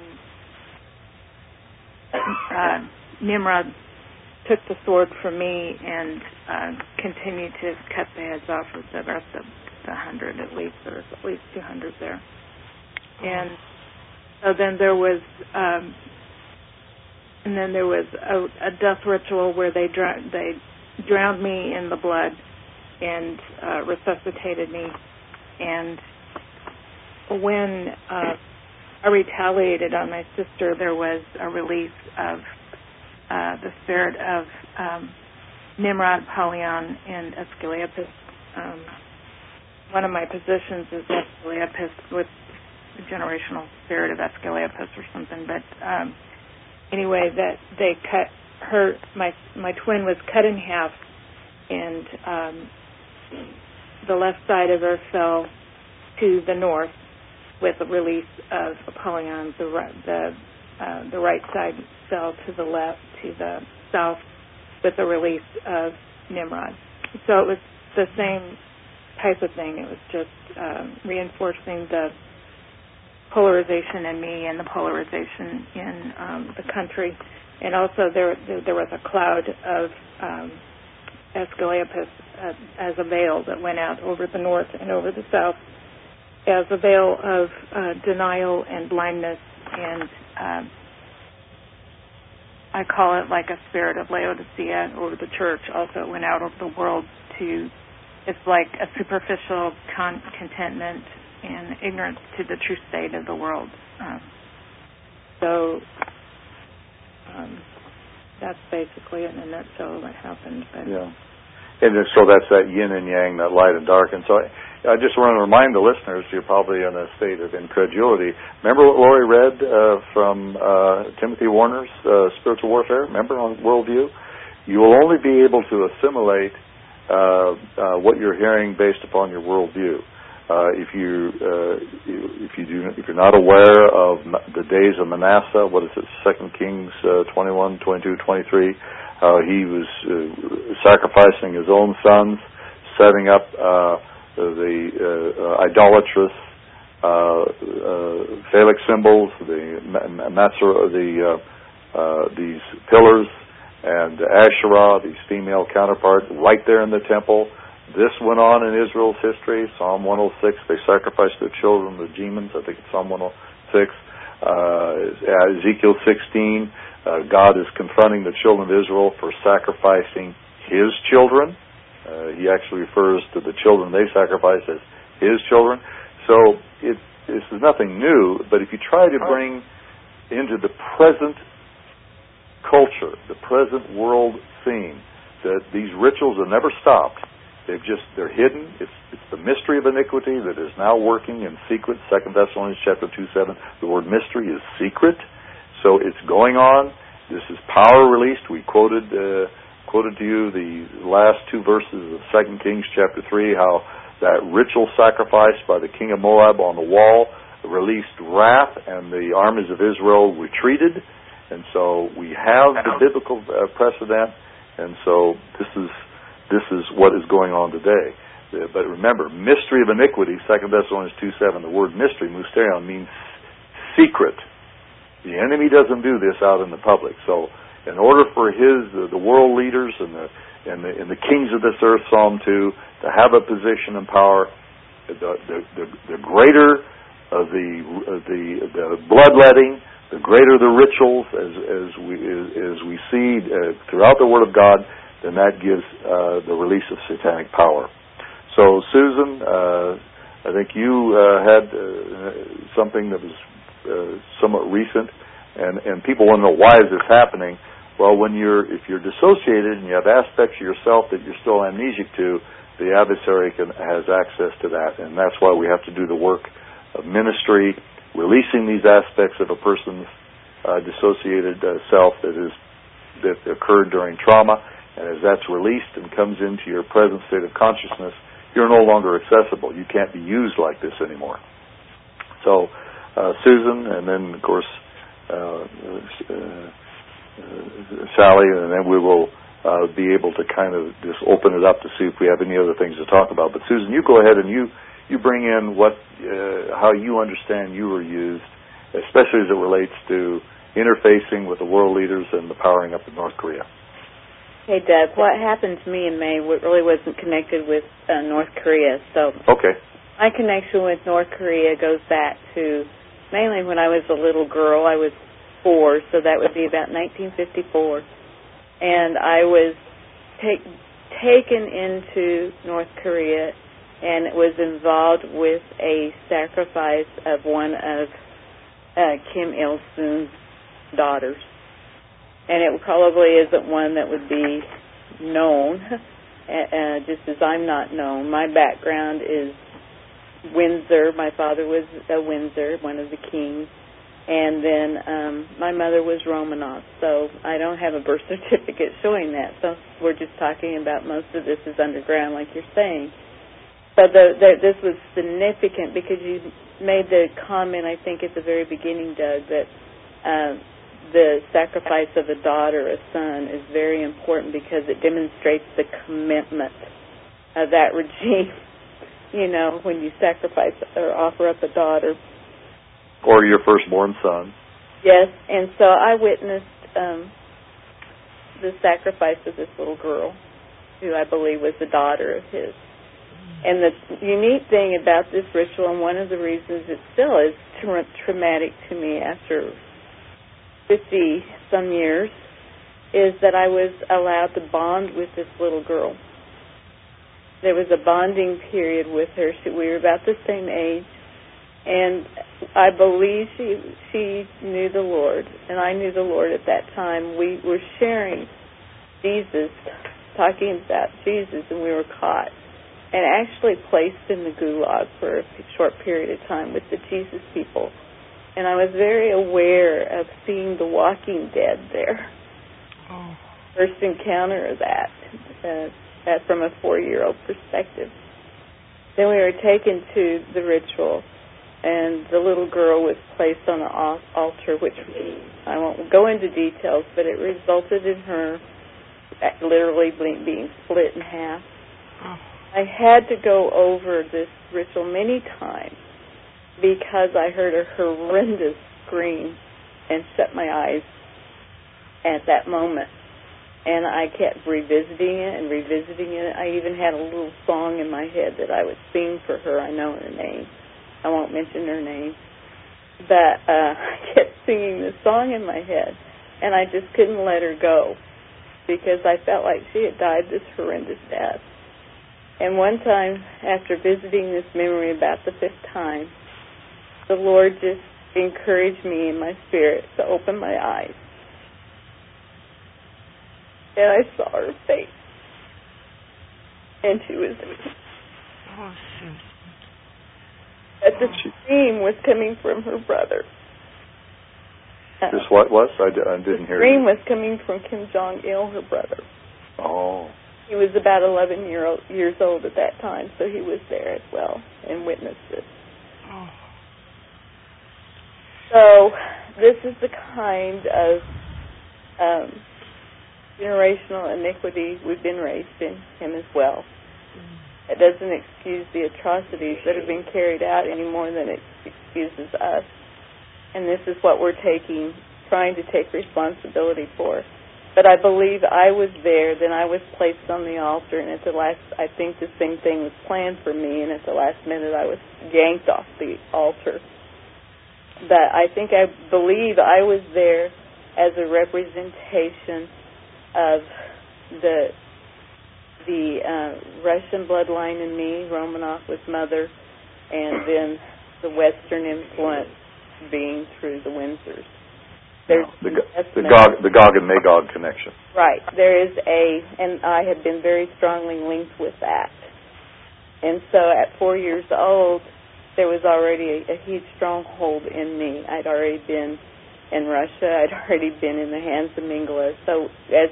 uh, Nimrod took the sword from me and uh, continued to cut the heads off of the rest of the hundred, at least. There's at least two hundred there. And so then there was, um, and then there was a, a death ritual where they dr- they drowned me in the blood and uh, resuscitated me. And when uh, I retaliated on my sister, there was a release of uh, the spirit of um, Nimrod, Apollyon, and Asclepius. Um, one of my positions is Asclepius with the generational spirit of Asclepius or something. But um, anyway, that they cut her. My my twin was cut in half, and um, the left side of her fell to the north with a release of Apollyon. The right, the uh, the right side fell to the left, to the south, with a release of Nimrod. So it was the same type of thing. It was just um, reinforcing the polarization in me and the polarization in um, the country. And also there there was a cloud of um, Asclepius uh, as a veil that went out over the north and over the south, as a veil of uh, denial and blindness, and uh, I call it like a spirit of Laodicea over the church. Also, it went out over the world to, it's like a superficial con- contentment and ignorance to the true state of the world. Um, so um, that's basically it in a nutshell what happened. But yeah. And so that's that yin and yang, that light and dark. And so I, I just want to remind the listeners, you're probably in a state of incredulity. Remember what Lori read uh, from uh, Timothy Warner's uh, Spiritual Warfare? Remember on Worldview? You will only be able to assimilate uh, uh, what you're hearing based upon your worldview. Uh, if you uh, if you do if you're not aware of the days of Manasseh, what is it? Second Kings uh, twenty-one, twenty-two, twenty-three. Uh, he was uh, sacrificing his own sons, setting up uh, the uh, idolatrous uh, uh, phallic symbols, the matzah, the uh, uh, these pillars, and Asherah, these female counterparts, right there in the temple. This went on in Israel's history. Psalm one oh six, they sacrificed their children, the demons. I think it's Psalm one oh six. Uh, Ezekiel sixteen, uh, God is confronting the children of Israel for sacrificing His children. Uh, he actually refers to the children they sacrifice as His children. So it, this is nothing new, but if you try to bring into the present culture, the present world scene, that these rituals have never stopped. They've just, they're hidden. It's it's the mystery of iniquity that is now working in secret. Second Thessalonians chapter two seven. The word mystery is secret, so it's going on. This is power released. We quoted uh, quoted to you the last two verses of Second Kings chapter three, how that ritual sacrifice by the king of Moab on the wall released wrath, and the armies of Israel retreated. And so we have the biblical uh, precedent, and so this is. This is what is going on today. Uh, but remember, mystery of iniquity, Second Thessalonians two seven, the word mystery, mysterion, means secret. The enemy doesn't do this out in the public. So in order for his, uh, the world leaders and the, and the and the kings of this earth, Psalm two, to have a position and power, the the, the, the greater uh, the, uh, the the bloodletting, the greater the rituals, as as we as, as we see uh, throughout the Word of God, then that gives uh, the release of satanic power. So, Susan, uh, I think you uh, had uh, something that was uh, somewhat recent, and, and people want to know, why is this happening? Well, when you're if you're dissociated and you have aspects of yourself that you're still amnesic to, the adversary can, has access to that, and that's why we have to do the work of ministry, releasing these aspects of a person's uh, dissociated uh, self that is that occurred during trauma. And as that's released and comes into your present state of consciousness, you're no longer accessible. You can't be used like this anymore. So, uh, Susan, and then, of course, uh, uh, uh, Sally, and then we will uh, be able to kind of just open it up to see if we have any other things to talk about. But, Susan, you go ahead and you, you bring in what uh, how you understand you were used, especially as it relates to interfacing with the world leaders and the powering up of North Korea. Hey, Doug, what happened to me in May really wasn't connected with uh, North Korea. So okay. My connection with North Korea goes back to mainly when I was a little girl. I was four, so that would be about nineteen fifty-four. And I was take, taken into North Korea and was involved with a sacrifice of one of uh, Kim Il-sung's daughters. And it probably isn't one that would be known, uh, just as I'm not known. My background is Windsor. My father was a Windsor, one of the kings. And then um, my mother was Romanov. So I don't have a birth certificate showing that. So we're just talking about most of this is underground, like you're saying. So the, the, this was significant because you made the comment, I think, at the very beginning, Doug, that uh, the sacrifice of a daughter, a son, is very important because it demonstrates the commitment of that regime. You know, when you sacrifice or offer up a daughter. Or your firstborn son. Yes, and so I witnessed um, the sacrifice of this little girl, who I believe was the daughter of his. And the unique thing about this ritual, and one of the reasons it still is tra- traumatic to me after fifty-some years, is that I was allowed to bond with this little girl. There was a bonding period with her. She, we were about the same age, and I believe she she knew the Lord, and I knew the Lord at that time. We were sharing Jesus, talking about Jesus, and we were caught and actually placed in the gulag for a short period of time with the Jesus people. And I was very aware of seeing the Walking Dead there. Oh. First encounter of that, uh, that from a four-year-old perspective. Then we were taken to the ritual, and the little girl was placed on the altar, which I won't go into details, but it resulted in her literally being split in half. Oh. I had to go over this ritual many times because I heard a horrendous scream and shut my eyes at that moment. And I kept revisiting it and revisiting it. I even had a little song in my head that I would sing for her. I know her name. I won't mention her name. But uh, I kept singing this song in my head, and I just couldn't let her go because I felt like she had died this horrendous death. And one time, after visiting this memory about the fifth time, the Lord just encouraged me in my spirit to open my eyes. And I saw her face. And she was there. Oh, Susan. But the scream was coming from her brother. This what was? I, d- I didn't hear you. The scream you. was coming from Kim Jong-il, her brother. Oh. He was about eleven year old, years old at that time, so he was there as well and witnessed it. Oh. So this is the kind of um, generational iniquity we've been raised in, him as well. It doesn't excuse the atrocities that have been carried out any more than it excuses us. And this is what we're taking, trying to take responsibility for. But I believe I was there, then I was placed on the altar, and at the last, I think the same thing was planned for me, and at the last minute I was yanked off the altar. But I think I believe I was there as a representation of the the uh, Russian bloodline in me. Romanov was mother, and then the Western influence being through the Windsors. There's no, the, the, Gog, the Gog and Magog connection. Right. There is a, and I have been very strongly linked with that. And so at four years old, there was already a, a huge stronghold in me. I'd already been in Russia. I'd already been in the hands of Mengele. So as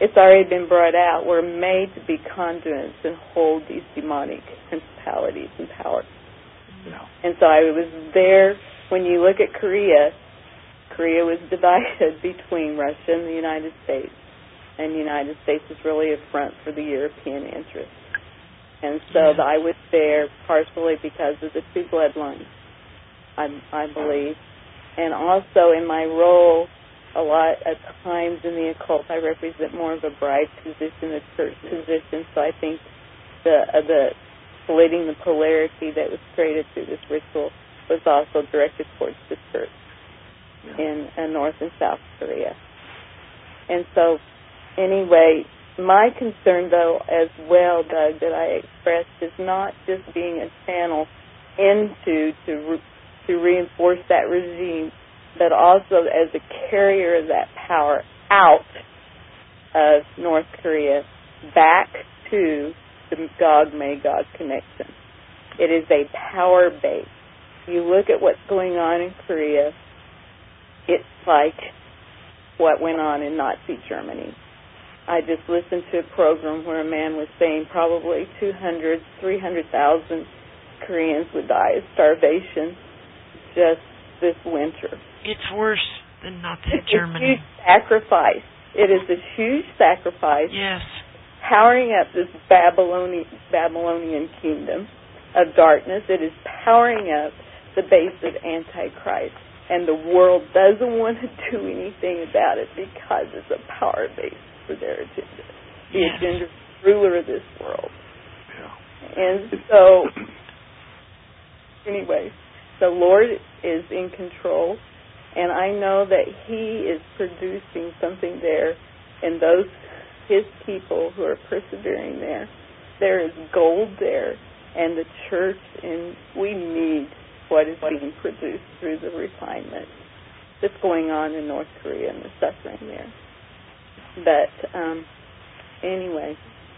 it's already been brought out. We're made to be conduits and hold these demonic principalities and powers. Yeah. And so I was there. When you look at Korea, Korea was divided between Russia and the United States. And the United States is really a front for the European interests. And so Yeah. I was there partially because of the two bloodlines, I, I believe. And also in my role, a lot at times in the occult, I represent more of a bride position, a church position. So I think the uh, the splitting the polarity that was created through this ritual was also directed towards the church Yeah. in uh, North and South Korea. And so, anyway, my concern, though, as well, Doug, that I expressed is not just being a channel into to re- to reinforce that regime, but also as a carrier of that power out of North Korea back to the Gog-Magog connection. It is a power base. You look at what's going on in Korea, it's like what went on in Nazi Germany. I just listened to a program where a man was saying probably two hundred, three hundred thousand Koreans would die of starvation just this winter. It's worse than Nazi It's Germany. a huge sacrifice. It is a huge sacrifice. Yes. Powering up this Babylonian, Babylonian kingdom of darkness. It is powering up the base of Antichrist. And the world doesn't want to do anything about it because it's a power base for their agenda. The Yes. agenda ruler of this world. Yeah. And so, anyway, the Lord is in control, and I know that He is producing something there, and those His people who are persevering there, there is gold there, and the church, and we need what is being produced through the refinement that's going on in North Korea and the suffering there. But um, anyway,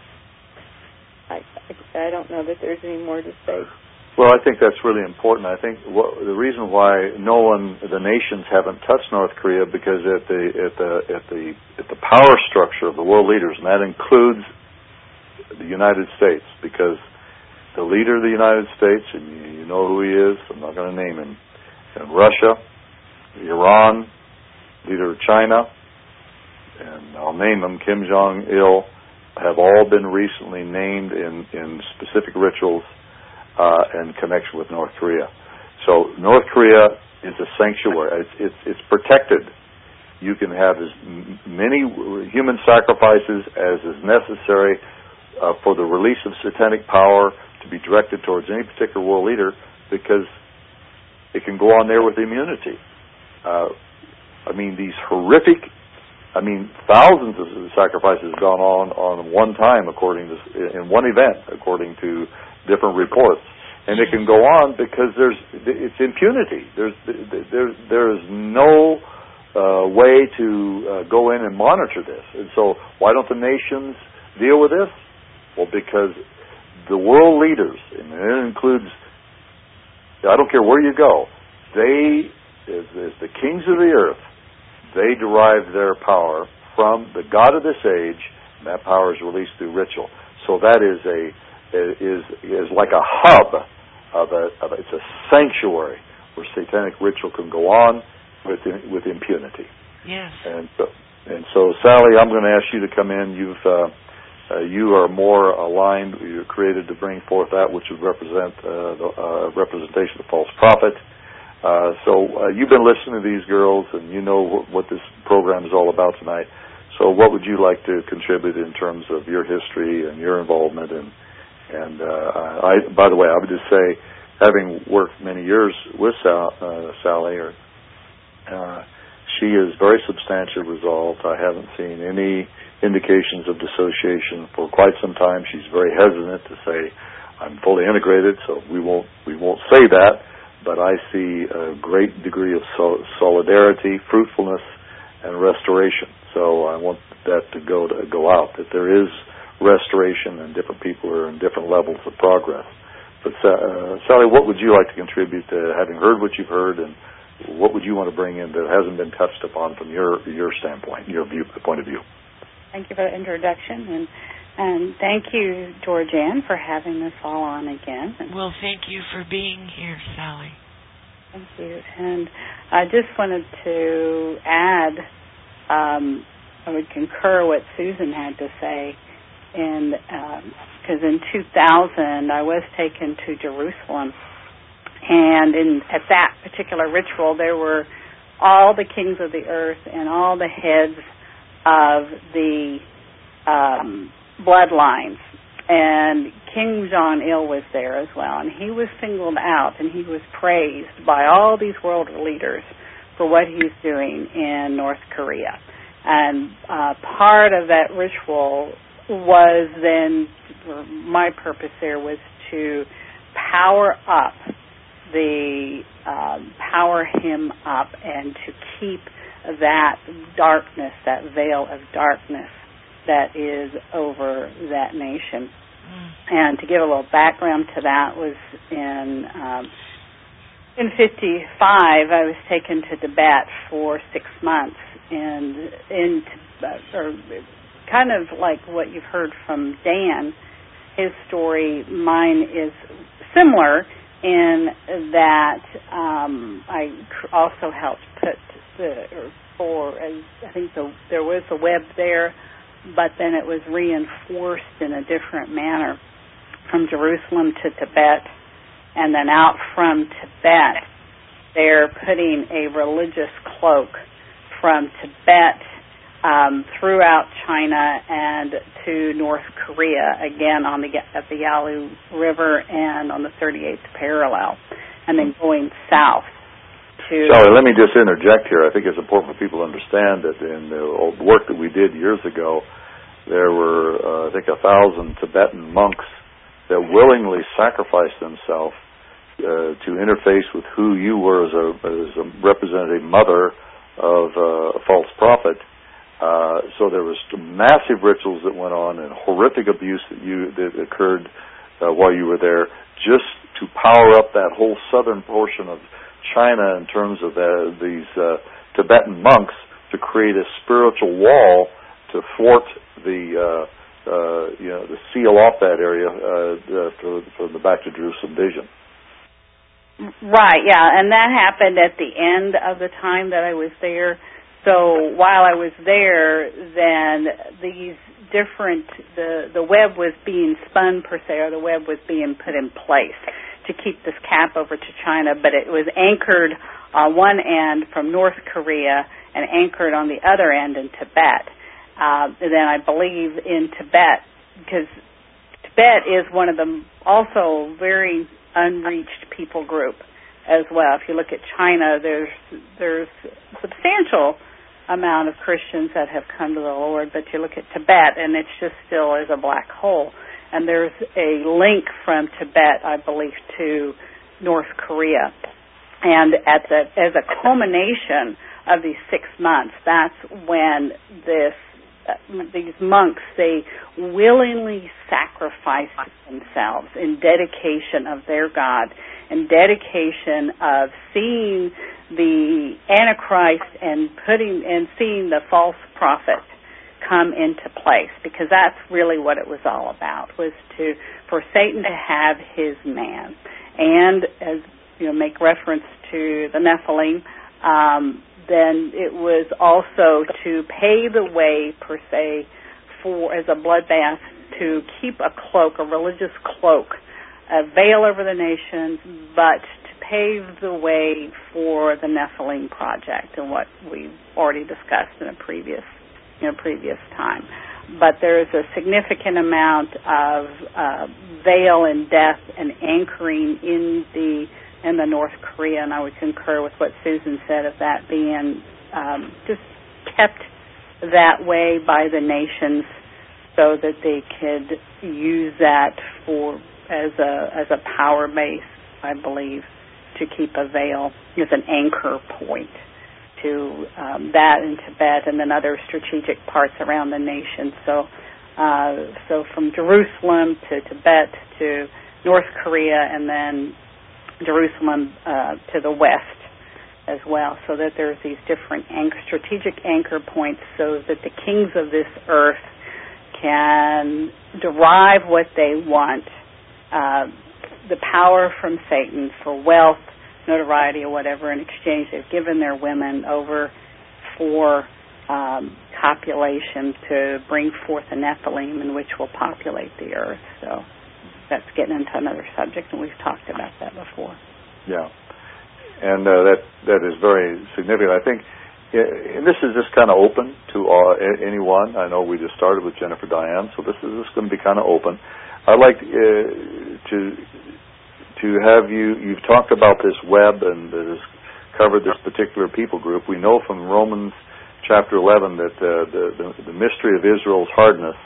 I, I I don't know that there's any more to say. Well, I think that's really important. I think what, the reason why no one, the nations haven't touched North Korea, because at the at the at the at the power structure of the world leaders, and that includes the United States, because the leader of the United States, and you, you know who he is, I'm not going to name him, and Russia, Iran, leader of China, and I'll name them, Kim Jong-il, have all been recently named in, in specific rituals uh, in connection with North Korea. So North Korea is a sanctuary. It's, it's, it's protected. You can have as many human sacrifices as is necessary uh, for the release of satanic power to be directed towards any particular world leader, because it can go on there with immunity. Uh, I mean, these horrific, I mean, thousands of sacrifices have gone on on one time, according to, in one event, according to different reports. And it can go on because there's, it's impunity. There's, there, there is no uh, way to uh, go in and monitor this. And so why don't the nations deal with this? Well, because the world leaders, and it includes, I don't care where you go, they, as, as the kings of the earth, they derive their power from the God of this age, and that power is released through ritual. So that is a is is like a hub of a, of a it's a sanctuary where satanic ritual can go on with with impunity. Yes. And so, and so, Sally, I'm going to ask you to come in. You've uh, uh, you are more aligned. You're created to bring forth that which would represent uh, the uh, representation of false prophet. Uh, so uh, you've been listening to these girls, and you know what, what this program is all about tonight. So what would you like to contribute in terms of your history and your involvement? And and uh, I, by the way, I would just say, having worked many years with Sal, uh, Sally, or uh, she is very substantially resolved. I haven't seen any indications of dissociation for quite some time. She's very hesitant to say I'm fully integrated, so we won't we won't say that. But I see a great degree of sol- solidarity, fruitfulness, and restoration. So I want that to go to go out, that there is restoration, and different people are in different levels of progress. But uh, Sally, what would you like to contribute to having heard what you've heard, and what would you want to bring in that hasn't been touched upon from your your standpoint, your view, point of view? thank you for the introduction, and and thank you, Georgianne, for having us all on again. Well, thank you for being here, Sally. Thank you. And I just wanted to add, um, I would concur what Susan had to say, and because um, in two thousand I was taken to Jerusalem, and in at that particular ritual there were all the kings of the earth and all the heads of the um, bloodlines. And King Jong-il was there as well, and he was singled out, and he was praised by all these world leaders for what he's doing in North Korea. And uh, part of that ritual was then, my purpose there was to power up the, um, power him up and to keep that darkness, that veil of darkness that is over that nation. Mm. And to give a little background to that was in um, in fifty-five, I was taken to Tibet for six months, and in Tibet, or kind of like what you've heard from Dan, his story, mine is similar in that um, I also helped put the, or for, I think the, there was a web there, but then it was reinforced in a different manner from Jerusalem to Tibet, and then out from Tibet, they're putting a religious cloak from Tibet um, throughout China and to North Korea, again on the at the Yalu River and on the thirty-eighth parallel, and then going south. Sally, let me just interject here. I think it's important for people to understand that in the old work that we did years ago, there were, uh, I think, a thousand Tibetan monks that willingly sacrificed themselves uh, to interface with who you were as a, as a representative mother of uh, a false prophet. Uh, so there was massive rituals that went on and horrific abuse that you that occurred uh, while you were there, just to power up that whole southern portion of China in terms of uh, these uh, Tibetan monks, to create a spiritual wall to thwart the uh, uh, you know to seal off that area uh, for, for the Back to Jerusalem vision. Right, yeah, and that happened at the end of the time that I was there. So while I was there, then these different the the web was being spun per se, or the web was being put in place to keep this cap over to China, but it was anchored on one end from North Korea and anchored on the other end in Tibet. Uh, and then I believe in Tibet, because Tibet is one of the also very unreached people group as well. If you look at China, there's there's substantial amount of Christians that have come to the Lord, but you look at Tibet and it's just still is a black hole. And there's a link from Tibet, I believe, to North Korea. And at the, as a culmination of these six months, that's when this uh, these monks, they willingly sacrificed themselves in dedication of their God, in dedication of seeing the Antichrist and putting and seeing the false prophet come into place, because that's really what it was all about, was to for Satan to have his man. And as you know, make reference to the Nephilim, um, then it was also to pave the way, per se, for as a bloodbath, to keep a cloak, a religious cloak, a veil over the nations, but to pave the way for the Nephilim project, and what we've already discussed in a previous in a previous time. But there is a significant amount of uh, veil and death and anchoring in the in the North Korea, and I would concur with what Susan said of that being um, just kept that way by the nations, so that they could use that for as a as a power base, I believe, to keep a veil as an anchor point to um, that in Tibet and then other strategic parts around the nation. So, uh, so from Jerusalem to Tibet to North Korea, and then Jerusalem uh, to the west. as well, so that there's these different anchor, strategic anchor points so that the kings of this earth can derive what they want, uh, the power from Satan for wealth, notoriety, or whatever. In exchange, they've given their women over for um, copulation to bring forth a Nephilim in which will populate the earth. So that's getting into another subject, and we've talked about that before. Yeah. And uh, that that is very significant. I think, and this is just kind of open to all, anyone. I know we just started with Jennifer Diane, so this is just going to be kind of open. I'd like uh, to to have you. You've talked about this web and that has covered this particular people group. We know from Romans chapter eleven that uh, the, the the mystery of Israel's hardness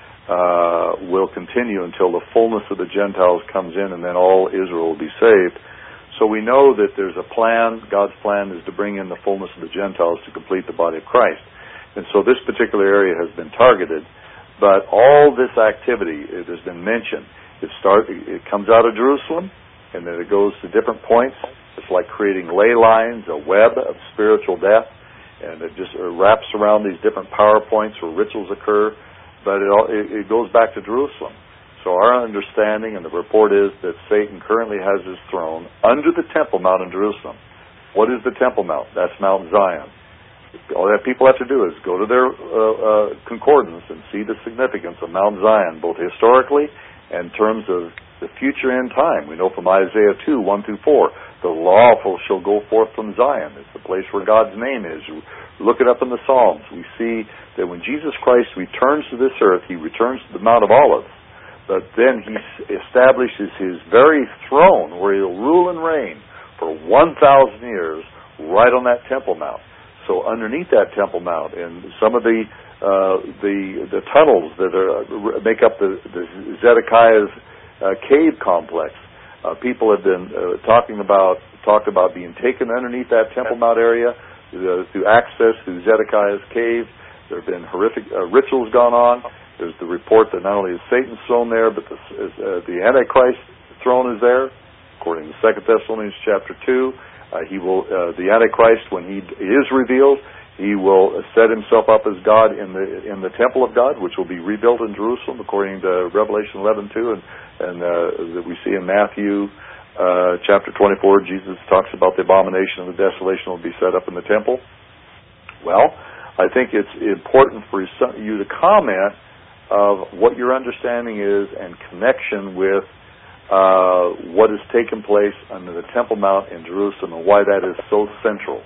uh, will continue until the fullness of the Gentiles comes in, and then all Israel will be saved. So we know that there's a plan. God's plan is to bring in the fullness of the Gentiles to complete the body of Christ. And so this particular area has been targeted. But all this activity, it has been mentioned. It start, it comes out of Jerusalem, and then it goes to different points. It's like creating ley lines, a web of spiritual death, and it just wraps around these different power points where rituals occur. But it, all, it, it goes back to Jerusalem. So our understanding and the report is that Satan currently has his throne under the Temple Mount in Jerusalem. What is the Temple Mount? That's Mount Zion. All that people have to do is go to their uh, uh, concordance and see the significance of Mount Zion, both historically and in terms of the future end time. We know from Isaiah two, one through four, the lawful shall go forth from Zion. It's the place where God's name is. Look it up in the Psalms. We see that when Jesus Christ returns to this earth, he returns to the Mount of Olives. But then he establishes his very throne where he'll rule and reign for one thousand years right on that Temple Mount. So underneath that Temple Mount, and some of the uh, the the tunnels that are, make up the, the Zedekiah's uh, cave complex, uh, people have been uh, talking about talked about being taken underneath that Temple Mount area uh, through access through Zedekiah's cave. There have been horrific uh, rituals gone on. There's the report that not only is Satan's throne there, but the, uh, the Antichrist throne is there. According to Second Thessalonians chapter two, uh, he will uh, the Antichrist, when he is revealed, he will set himself up as God in the in the temple of God, which will be rebuilt in Jerusalem, according to Revelation eleven two, and and uh, that we see in Matthew uh, chapter twenty-four. Jesus talks about the abomination and the desolation will be set up in the temple. Well, I think it's important for you to comment of what your understanding is and connection with uh, what has taken place under the Temple Mount in Jerusalem and why that is so central.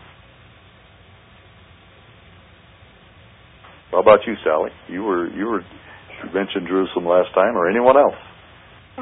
How about you, Sally? You were you were you mentioned Jerusalem last time, or anyone else?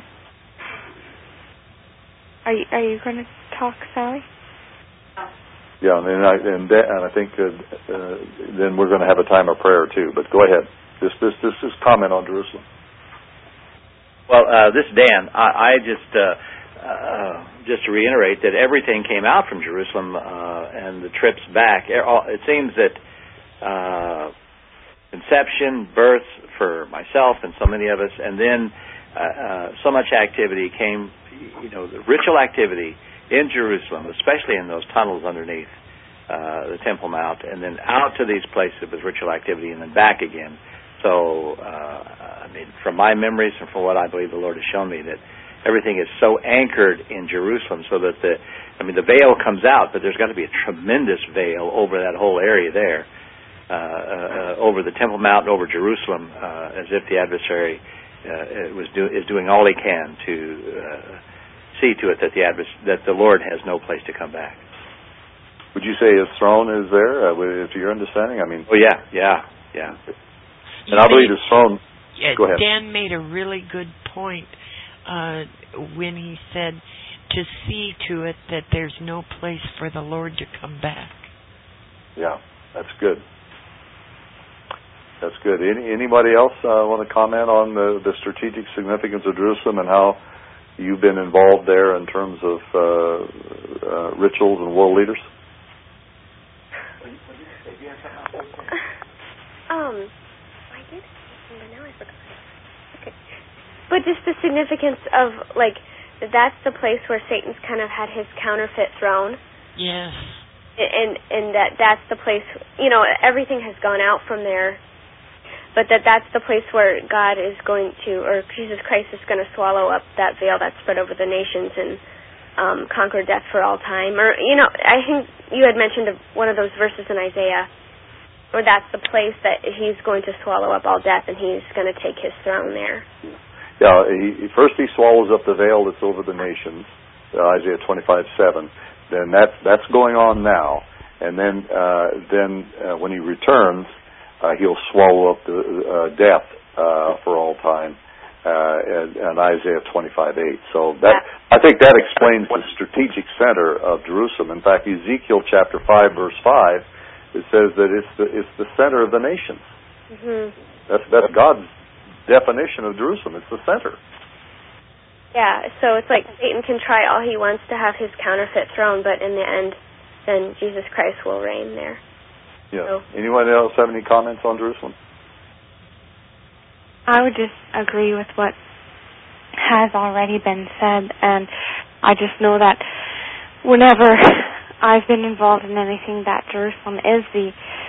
Are you are you going to talk, Sally? Yeah, and I and, that, and I think uh, uh, then we're going to have a time of prayer too. But go ahead. This this this is comment on Jerusalem. Well, uh, this is Dan. I, I just uh, uh, just to reiterate that everything came out from Jerusalem, uh, and the trips back. It seems that uh, conception, birth for myself and so many of us, and then uh, uh, so much activity came. You know, the ritual activity in Jerusalem, especially in those tunnels underneath uh, the Temple Mount, and then out to these places with ritual activity, and then back again. So, uh, I mean, from my memories and from what I believe the Lord has shown me, that everything is so anchored in Jerusalem so that the, I mean, the veil comes out, but there's got to be a tremendous veil over that whole area there, uh, uh, over the Temple Mount and over Jerusalem, uh, as if the adversary uh, was do, is doing all he can to uh, see to it that the advers- that the Lord has no place to come back. Would you say his throne is there, uh, to your understanding? I mean, oh yeah, yeah, yeah. And I believe his throne. Yeah, Go ahead. Dan made a really good point uh, when he said to see to it that there's no place for the Lord to come back. Yeah, that's good. That's good. Any, anybody else uh, want to comment on the, the strategic significance of Jerusalem and how you've been involved there in terms of uh, uh, rituals and world leaders? Um. But now I forgot. Okay. But just the significance of, like, that's the place where Satan's kind of had his counterfeit throne. Yes. And and that that's the place, you know, everything has gone out from there, but that that's the place where God is going to, or Jesus Christ is going to swallow up that veil that's spread over the nations and um, conquer death for all time. Or, you know, I think you had mentioned one of those verses in Isaiah, where that's the place that he's going to swallow up all death and he's going to take his throne there. Yeah, he, first he swallows up the veil that's over the nations, uh, Isaiah twenty-five seven. Then that's that's going on now, and then uh, then uh, when he returns, uh, he'll swallow up the uh, death uh, for all time, uh, and, and Isaiah twenty-five eight. So that I think that explains the strategic center of Jerusalem. In fact, Ezekiel chapter five verse five, it says that it's the it's the center of the nations. Mm-hmm. That's that's God's definition of Jerusalem. It's the center. Yeah, so it's like Satan can try all he wants to have his counterfeit throne, but in the end, then Jesus Christ will reign there. Yeah. So. Anyone else have any comments on Jerusalem? I would just agree with what has already been said, and I just know that whenever I've been involved in anything, that Jerusalem is the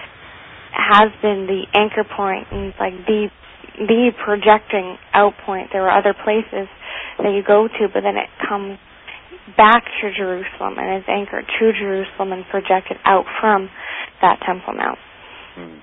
has been the anchor point and like the the projecting out point. There were other places that you go to, but then it comes back to Jerusalem and is anchored to Jerusalem and projected out from that Temple Mount. Hmm.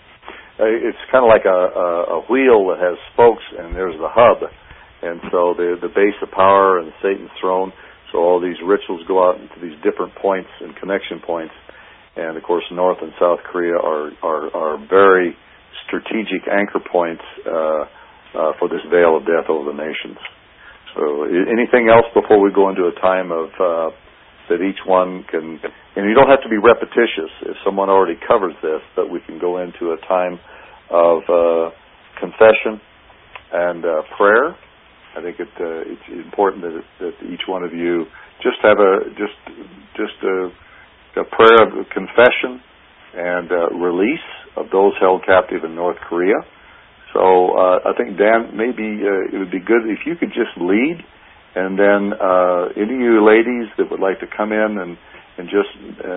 It's kind of like a, a, a wheel that has spokes, and there's the hub, and so the the base of power and Satan's throne. So all these rituals go out into these different points and connection points, and of course North and South Korea are are, are very strategic anchor points uh, uh, for this veil of death over the nations. So anything else before we go into a time of uh, that each one can, and you don't have to be repetitious if someone already covers this, but we can go into a time of uh, confession and uh, prayer. I think it, uh, it's important that, that each one of you just have a just just a, a prayer of confession and uh, release of those held captive in North Korea. So uh, I think, Dan, maybe uh, it would be good if you could just lead, and then uh, any of you ladies that would like to come in and, and just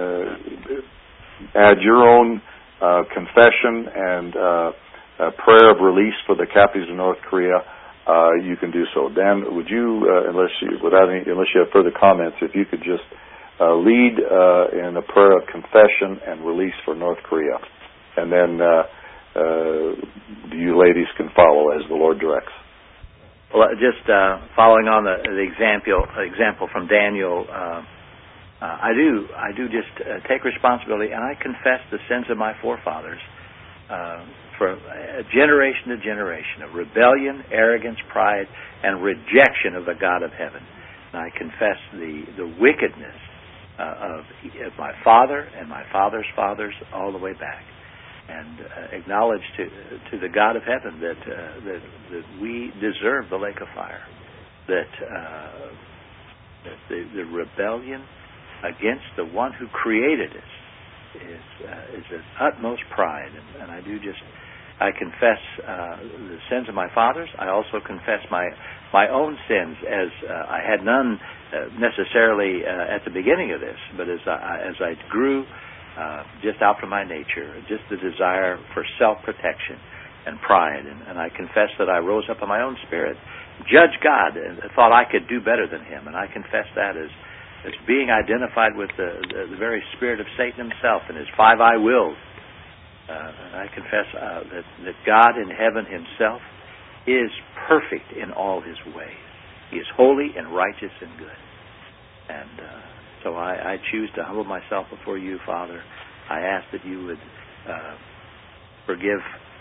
uh, add your own uh, confession and uh, uh, prayer of release for the captives in North Korea, uh, you can do so. Dan, would you, uh, unless you without any, unless you have further comments, if you could just uh, lead uh, in a prayer of confession and release for North Korea, and then. Uh, Uh, you ladies can follow as the Lord directs. Well, just uh, following on the, the example example from Daniel, uh, uh, I do I do just uh, take responsibility, and I confess the sins of my forefathers uh, for uh, generation to generation of rebellion, arrogance, pride, and rejection of the God of heaven. And I confess the the wickedness uh, of, of my father and my father's fathers all the way back. And uh, acknowledge to to the God of heaven that uh, that that we deserve the lake of fire, that, uh, that the, the rebellion against the one who created us is uh, is an utmost pride, and, and I do just I confess uh, the sins of my fathers. I also confess my my own sins, as uh, I had none uh, necessarily uh, at the beginning of this, but as I as I grew. Uh, just out from my nature, just the desire for self-protection and pride. And, and I confess that I rose up in my own spirit, judged God, and thought I could do better than Him. And I confess that as, as being identified with the, the, the very spirit of Satan himself and his five I wills. Uh, and I confess uh, that, that God in heaven Himself is perfect in all His ways. He is holy and righteous and good. And uh, So I, I choose to humble myself before you, Father. I ask that you would uh, forgive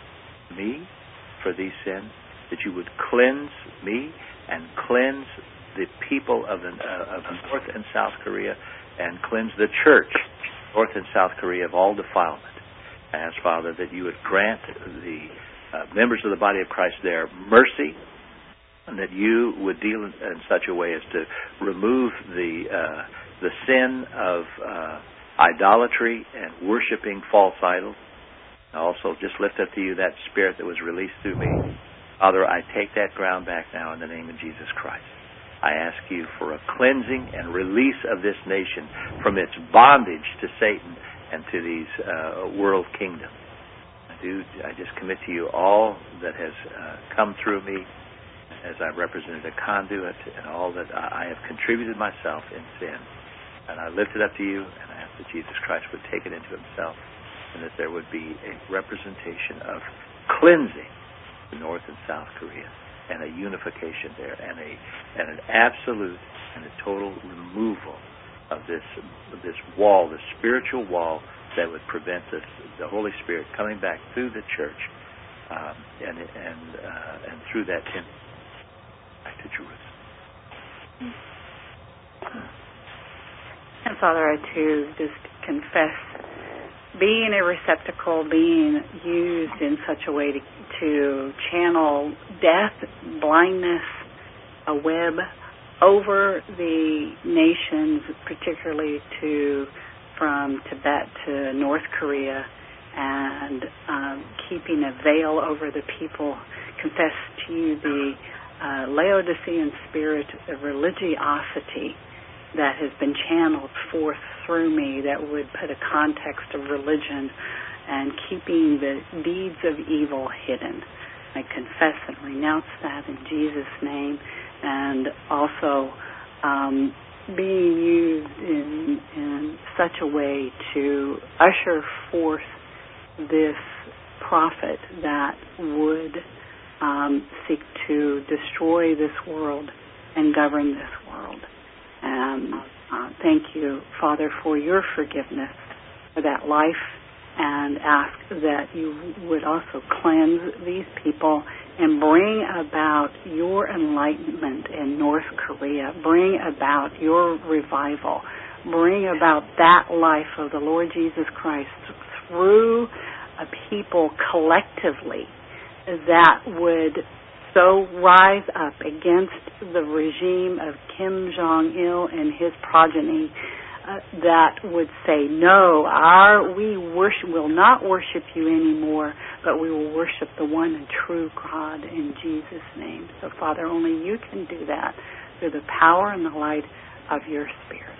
me for these sins, that you would cleanse me and cleanse the people of, the, uh, of North and South Korea, and cleanse the church, North and South Korea, of all defilement. I ask, Father, that you would grant the uh, members of the body of Christ there mercy, and that you would deal in, in such a way as to remove the uh, the sin of uh, idolatry and worshiping false idols. I also just lift up to you that spirit that was released through me. Father, I take that ground back now in the name of Jesus Christ. I ask you for a cleansing and release of this nation from its bondage to Satan and to these uh, world kingdoms. I do. I just commit to you all that has uh, come through me as I've represented a conduit and all that I have contributed myself in sin. And I lift it up to you, and I ask that Jesus Christ would take it into himself, and that there would be a representation of cleansing in North and South Korea, and a unification there, and a and an absolute and a total removal of this of this wall, the spiritual wall that would prevent this, the Holy Spirit coming back through the church um, and and uh, and through that temple back to Jerusalem. And Father, I too just confess being a receptacle, being used in such a way to, to channel death, blindness, a web over the nations, particularly to from Tibet to North Korea, and um, keeping a veil over the people. Confess to you the uh, Laodicean spirit of religiosity that has been channeled forth through me, that would put a context of religion and keeping the deeds of evil hidden. I confess and renounce that in Jesus' name, and also um, being used in, in such a way to usher forth this prophet that would um, seek to destroy this world and govern this world. And uh, thank you, Father, for your forgiveness for that life, and ask that you would also cleanse these people and bring about your enlightenment in North Korea, bring about your revival, bring about that life of the Lord Jesus Christ through a people collectively that would so rise up against the regime of Kim Jong-il and his progeny uh, that would say, no, our we worship, will not worship you anymore, but we will worship the one and true God in Jesus' name. So, Father, only you can do that through the power and the light of your Spirit.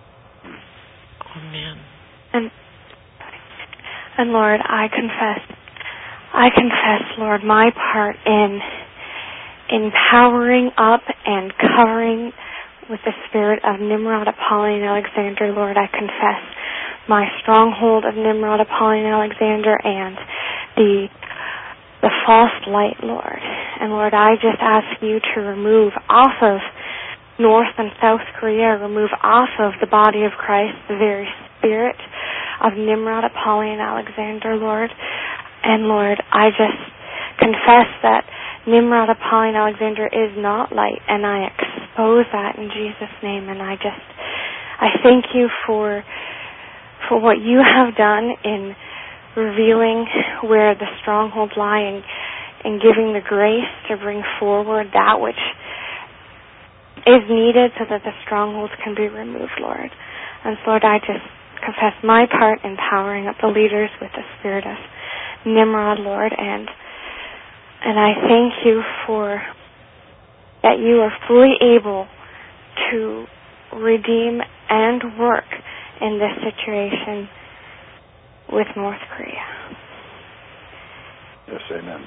Amen. And, and Lord, I confess, I confess, Lord, my part in empowering up and covering with the spirit of Nimrod, Apollyon, Alexander. Lord, I confess my stronghold of Nimrod, Apollyon, Alexander, and the the false light, Lord. And Lord, I just ask you to remove off of North and South Korea, remove off of the body of Christ the very spirit of Nimrod, Apollyon, Alexander, Lord. And Lord, I just confess that Nimrod, Apollyon, Alexander is not light, and I expose that in Jesus' name. And I just, I thank you for for what you have done in revealing where the strongholds lie, and, and giving the grace to bring forward that which is needed so that the strongholds can be removed, Lord. And so, Lord, I just confess my part in powering up the leaders with the spirit of Nimrod, Lord, and And I thank you for that you are fully able to redeem and work in this situation with North Korea. Yes, amen.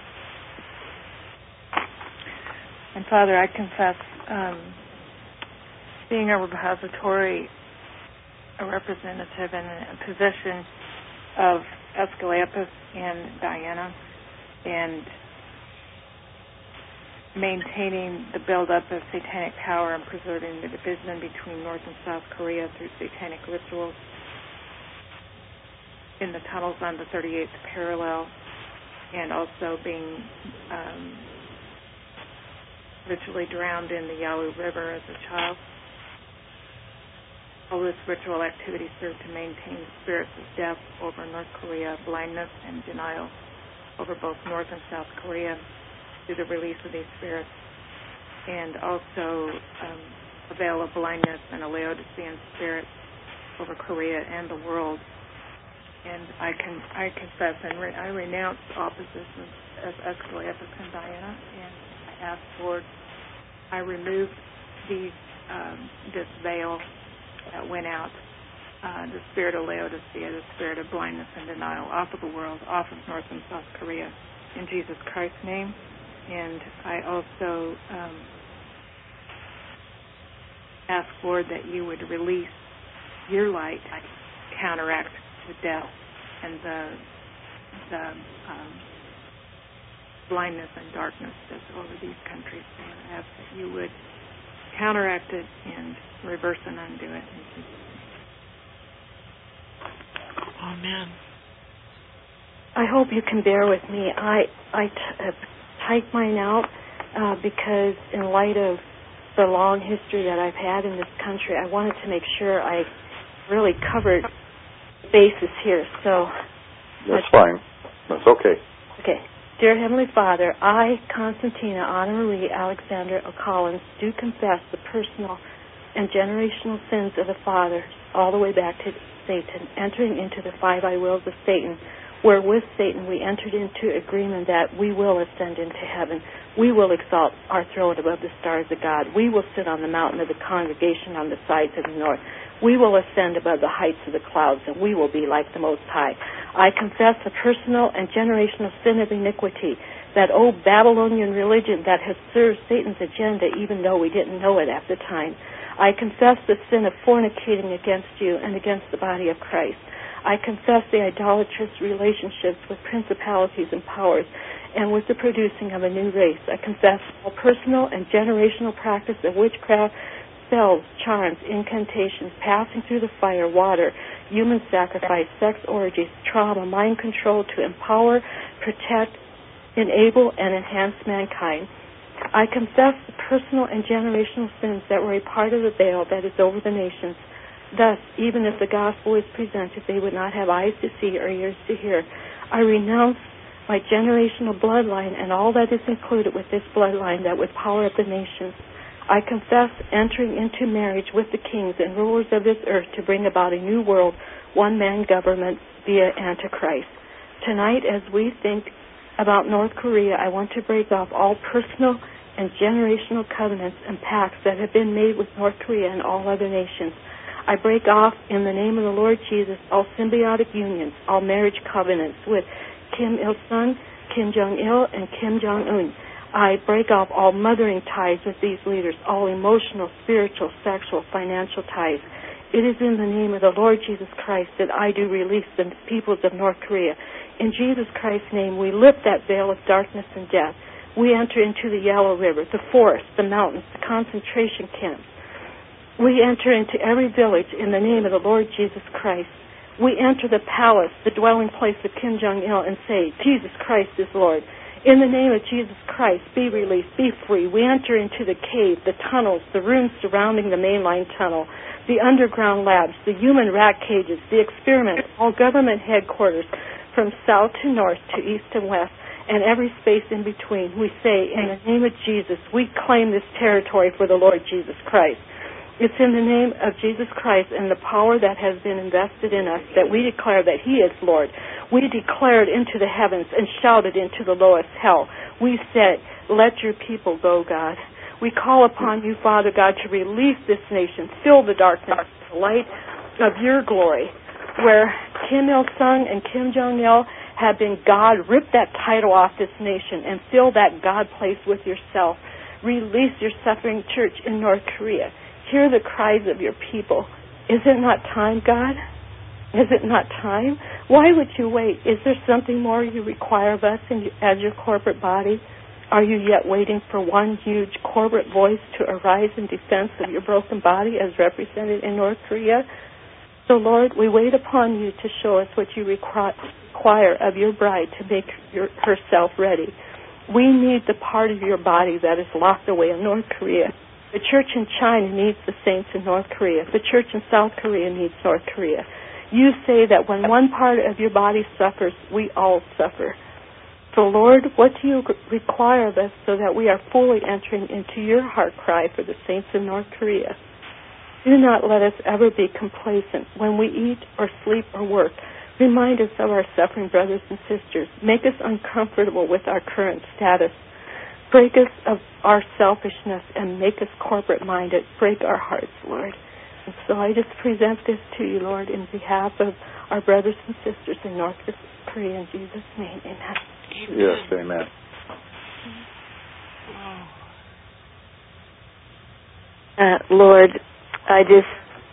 And Father, I confess um, being a repository, a representative in a position of Escalapus and Diana, and maintaining the buildup of satanic power and preserving the division between North and South Korea through satanic rituals in the tunnels on the thirty-eighth parallel, and also being um, ritually drowned in the Yalu River as a child. All this ritual activity served to maintain the spirits of death over North Korea, blindness and denial over both North and South Korea through the release of these spirits, and also um, a veil of blindness and a Laodicean spirit over Korea and the world. And I can I confess and re- I renounce opposition of Escalapus and Diana, and I ask, Lord, I remove these um, this veil that went out, uh, the spirit of Laodicea, the spirit of blindness and denial, off of the world, off of North and South Korea, in Jesus Christ's name. And I also um, ask, Lord, that you would release your light to counteract the death and the the um, blindness and darkness that's over these countries. Lord, I ask that you would counteract it and reverse and undo it. Amen. I hope you can bear with me. I I t- uh, typed mine out uh, because in light of the long history that I've had in this country, I wanted to make sure I really covered bases here. So that's fine. That's okay. Okay. Dear Heavenly Father, I, Constantina Anna Marie Alexander O'Collins, do confess the personal and generational sins of the fathers all the way back to Satan, entering into the five I wills of Satan, where with Satan we entered into agreement that we will ascend into heaven. We will exalt our throne above the stars of God. We will sit on the mountain of the congregation on the sides of the north. We will ascend above the heights of the clouds, and we will be like the Most High. I confess the personal and generational sin of iniquity, that old Babylonian religion that has served Satan's agenda even though we didn't know it at the time. I confess the sin of fornicating against you and against the body of Christ. I confess the idolatrous relationships with principalities and powers and with the producing of a new race. I confess all personal and generational practice of witchcraft, spells, charms, incantations, passing through the fire, water, human sacrifice, sex orgies, trauma, mind control to empower, protect, enable, and enhance mankind. I confess the personal and generational sins that were a part of the veil that is over the nations. Thus, even if the gospel is presented, they would not have eyes to see or ears to hear. I renounce my generational bloodline and all that is included with this bloodline that would power up the nations. I confess entering into marriage with the kings and rulers of this earth to bring about a new world, one-man government via Antichrist. Tonight, as we think about North Korea, I want to break off all personal and generational covenants and pacts that have been made with North Korea and all other nations. I break off, in the name of the Lord Jesus, all symbiotic unions, all marriage covenants with Kim Il-sung, Kim Jong-il, and Kim Jong-un. I break off all mothering ties with these leaders, all emotional, spiritual, sexual, financial ties. It is in the name of the Lord Jesus Christ that I do release the peoples of North Korea. In Jesus Christ's name, we lift that veil of darkness and death. We enter into the Yellow River, the forest, the mountains, the concentration camps. We enter into every village in the name of the Lord Jesus Christ. We enter the palace, the dwelling place of Kim Jong-il, and say, Jesus Christ is Lord. In the name of Jesus Christ, be released, be free. We enter into the cave, the tunnels, the rooms surrounding the mainline tunnel, the underground labs, the human rat cages, the experiments, all government headquarters from south to north to east and west, and every space in between. We say, in the name of Jesus, we claim this territory for the Lord Jesus Christ. It's in the name of Jesus Christ and the power that has been invested in us that we declare that He is Lord. We declared into the heavens and shouted into the lowest hell. We said, let your people go, God. We call upon you, Father God, to release this nation, fill the darkness with the light of your glory. Where Kim Il-sung and Kim Jong-il have been God, rip that title off this nation and fill that God place with yourself. Release your suffering church in North Korea. Hear the cries of your people. Is it not time, God? Is it not time? Why would you wait? Is there something more you require of us in, as your corporate body? Are you yet waiting for one huge corporate voice to arise in defense of your broken body as represented in North Korea? So, Lord, we wait upon you to show us what you require of your bride to make your, herself ready. We need the part of your body that is locked away in North Korea. The church in China needs the saints in North Korea. The church in South Korea needs North Korea. You say that when one part of your body suffers, we all suffer. So, Lord, what do you require of us so that we are fully entering into your heart cry for the saints in North Korea? Do not let us ever be complacent when we eat or sleep or work. Remind us of our suffering brothers and sisters. Make us uncomfortable with our current status. break us of our selfishness and make us corporate-minded. Break our hearts, Lord. And so I just present this to you, Lord, in behalf of our brothers and sisters in North Korea. In Jesus' name, amen. Amen. Yes, amen. Uh, Lord, I just,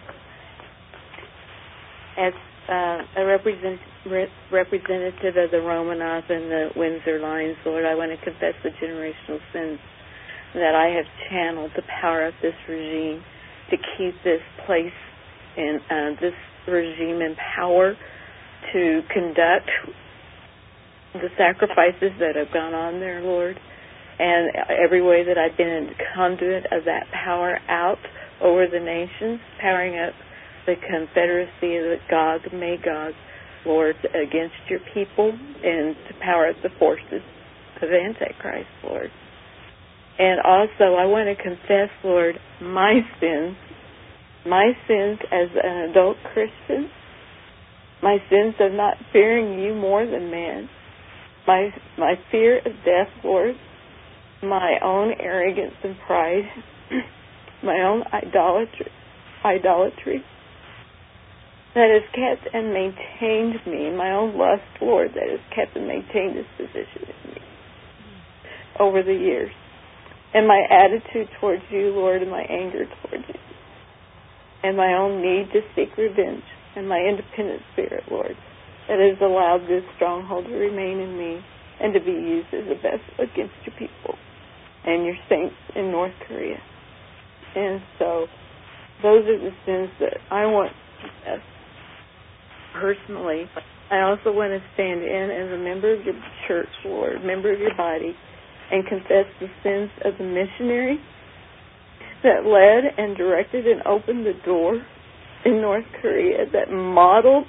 as uh, a represent, re- representative of the Romanov and the Windsor lines, Lord, I want to confess the generational sins that I have channeled the power of this regime to keep this place and uh, this regime in power to conduct the sacrifices that have gone on there, Lord, and every way that I've been a conduit of that power out over the nations, powering up the confederacy of the Gog, Magog, Lord, against your people, and to power up the forces of Antichrist, Lord. And also, I want to confess, Lord, my sins, my sins as an adult Christian, my sins of not fearing you more than man, my my fear of death, Lord, my own arrogance and pride, my own idolatry, idolatry that has kept and maintained me, my own lust, Lord, that has kept and maintained this position in me over the years. And my attitude towards you, Lord, and my anger towards you. And my own need to seek revenge. And my independent spirit, Lord, that has allowed this stronghold to remain in me and to be used as a vessel against your people and your saints in North Korea. And so those are the sins that I want to confess personally. I also want to stand in as a member of your church, Lord, member of your body, and confess the sins of the missionary that led and directed and opened the door in North Korea, that modeled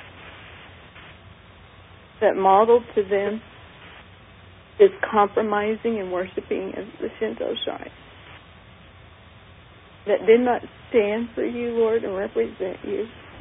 that modeled to them this compromising and worshiping of the Shinto shrine, that did not stand for you, Lord, and represent you.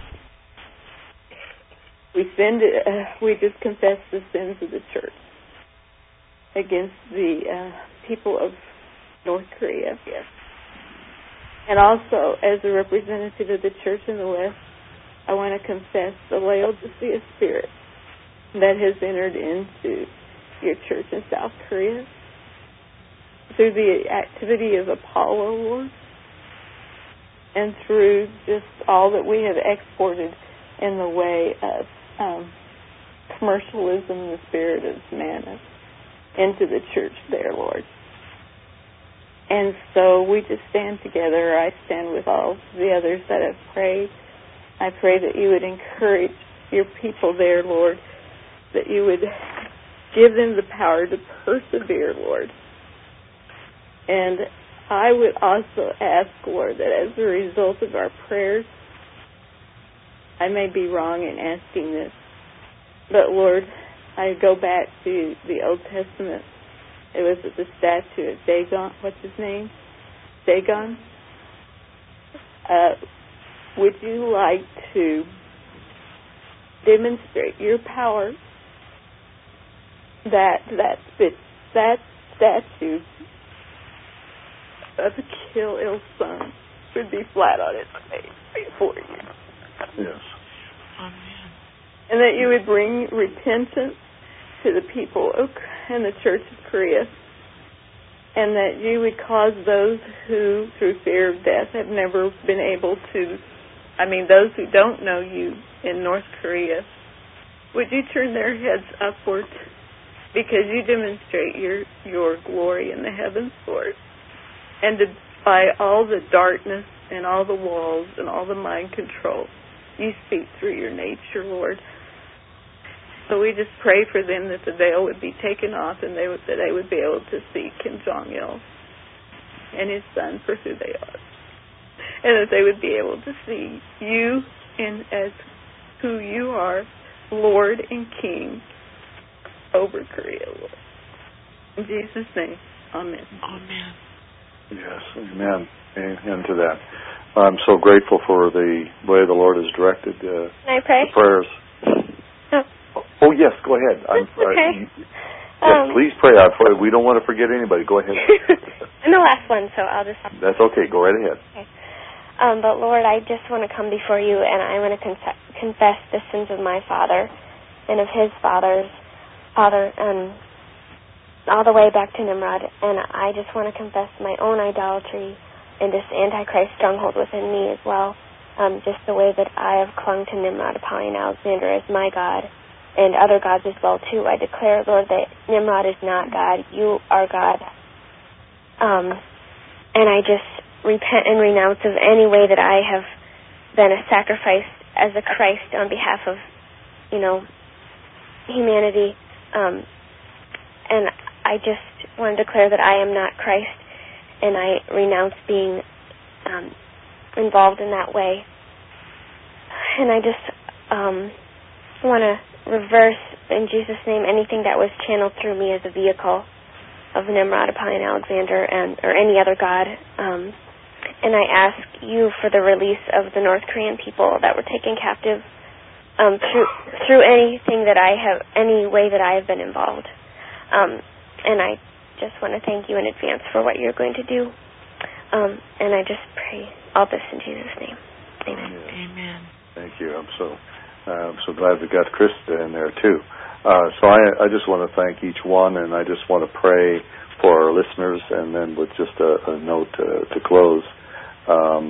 We send it, uh, we just confess the sins of the church against the uh, people of North Korea. Yes. And also, as a representative of the church in the West, I want to confess the Laodicea spirit that has entered into your church in South Korea through the activity of Apollo, Lord, and through just all that we have exported in the way of um, commercialism, the spirit of manna, into the church there, Lord. And so we just stand together. I stand with all the others that have prayed. I pray that you would encourage your people there, Lord, that you would give them the power to persevere, Lord. And I would also ask, Lord, that as a result of our prayers, I may be wrong in asking this, but Lord, I go back to the Old Testament. It was at the statue of Dagon. What's his name? Dagon. Uh, would you like to demonstrate your power that that that statue of the Kill Il Sung would be flat on its face before you? Yes. Amen. And that you would bring repentance to the people of, and the Church of Korea, and that you would cause those who, through fear of death, have never been able to, I mean, those who don't know you in North Korea, would you turn their heads upward, because you demonstrate your, your glory in the heavens, Lord, and to defy all the darkness and all the walls and all the mind control. You speak through your nature, Lord. So we just pray for them that the veil would be taken off, and they would, that they would be able to see Kim Jong-il and his son for who they are, and that they would be able to see you in as who you are, Lord and King over Korea, Lord. In Jesus' name, amen. Amen. Yes, amen. Amen to that. I'm so grateful for the way the Lord has directed uh, Can I pray? the prayers. Oh. Oh, yes, go ahead. I'm okay. uh, Yes, please pray out for it. We don't want to forget anybody. Go ahead. I'm the last one, so I'll just... That's okay. Go right ahead. Okay. Um, but, Lord, I just want to come before you, and I want to conf- confess the sins of my father and of his father's father, and all the way back to Nimrod. And I just want to confess my own idolatry and this Antichrist stronghold within me as well, um, just the way that I have clung to Nimrod, Apollyon, Alexander as my God, and other gods as well, too. I declare, Lord, that Nimrod is not God. You are God. Um, and I just repent and renounce of any way that I have been a sacrifice as a Christ on behalf of, you know, humanity. Um, and I just want to declare that I am not Christ, and I renounce being um, involved in that way. And I just um, want to reverse, in Jesus' name, anything that was channeled through me as a vehicle of Nimrod, Apollyon, Alexander, and or any other god. Um, and I ask you for the release of the North Korean people that were taken captive um, through through anything that I have, any way that I have been involved. Um, and I just want to thank you in advance for what you're going to do. Um, and I just pray all this in Jesus' name. Amen. Amen. Thank you. I'm so uh, I'm so glad we got Krista in there too. Uh, so I, I just want to thank each one, and I just want to pray for our listeners, and then with just a, a note uh, to close. Um,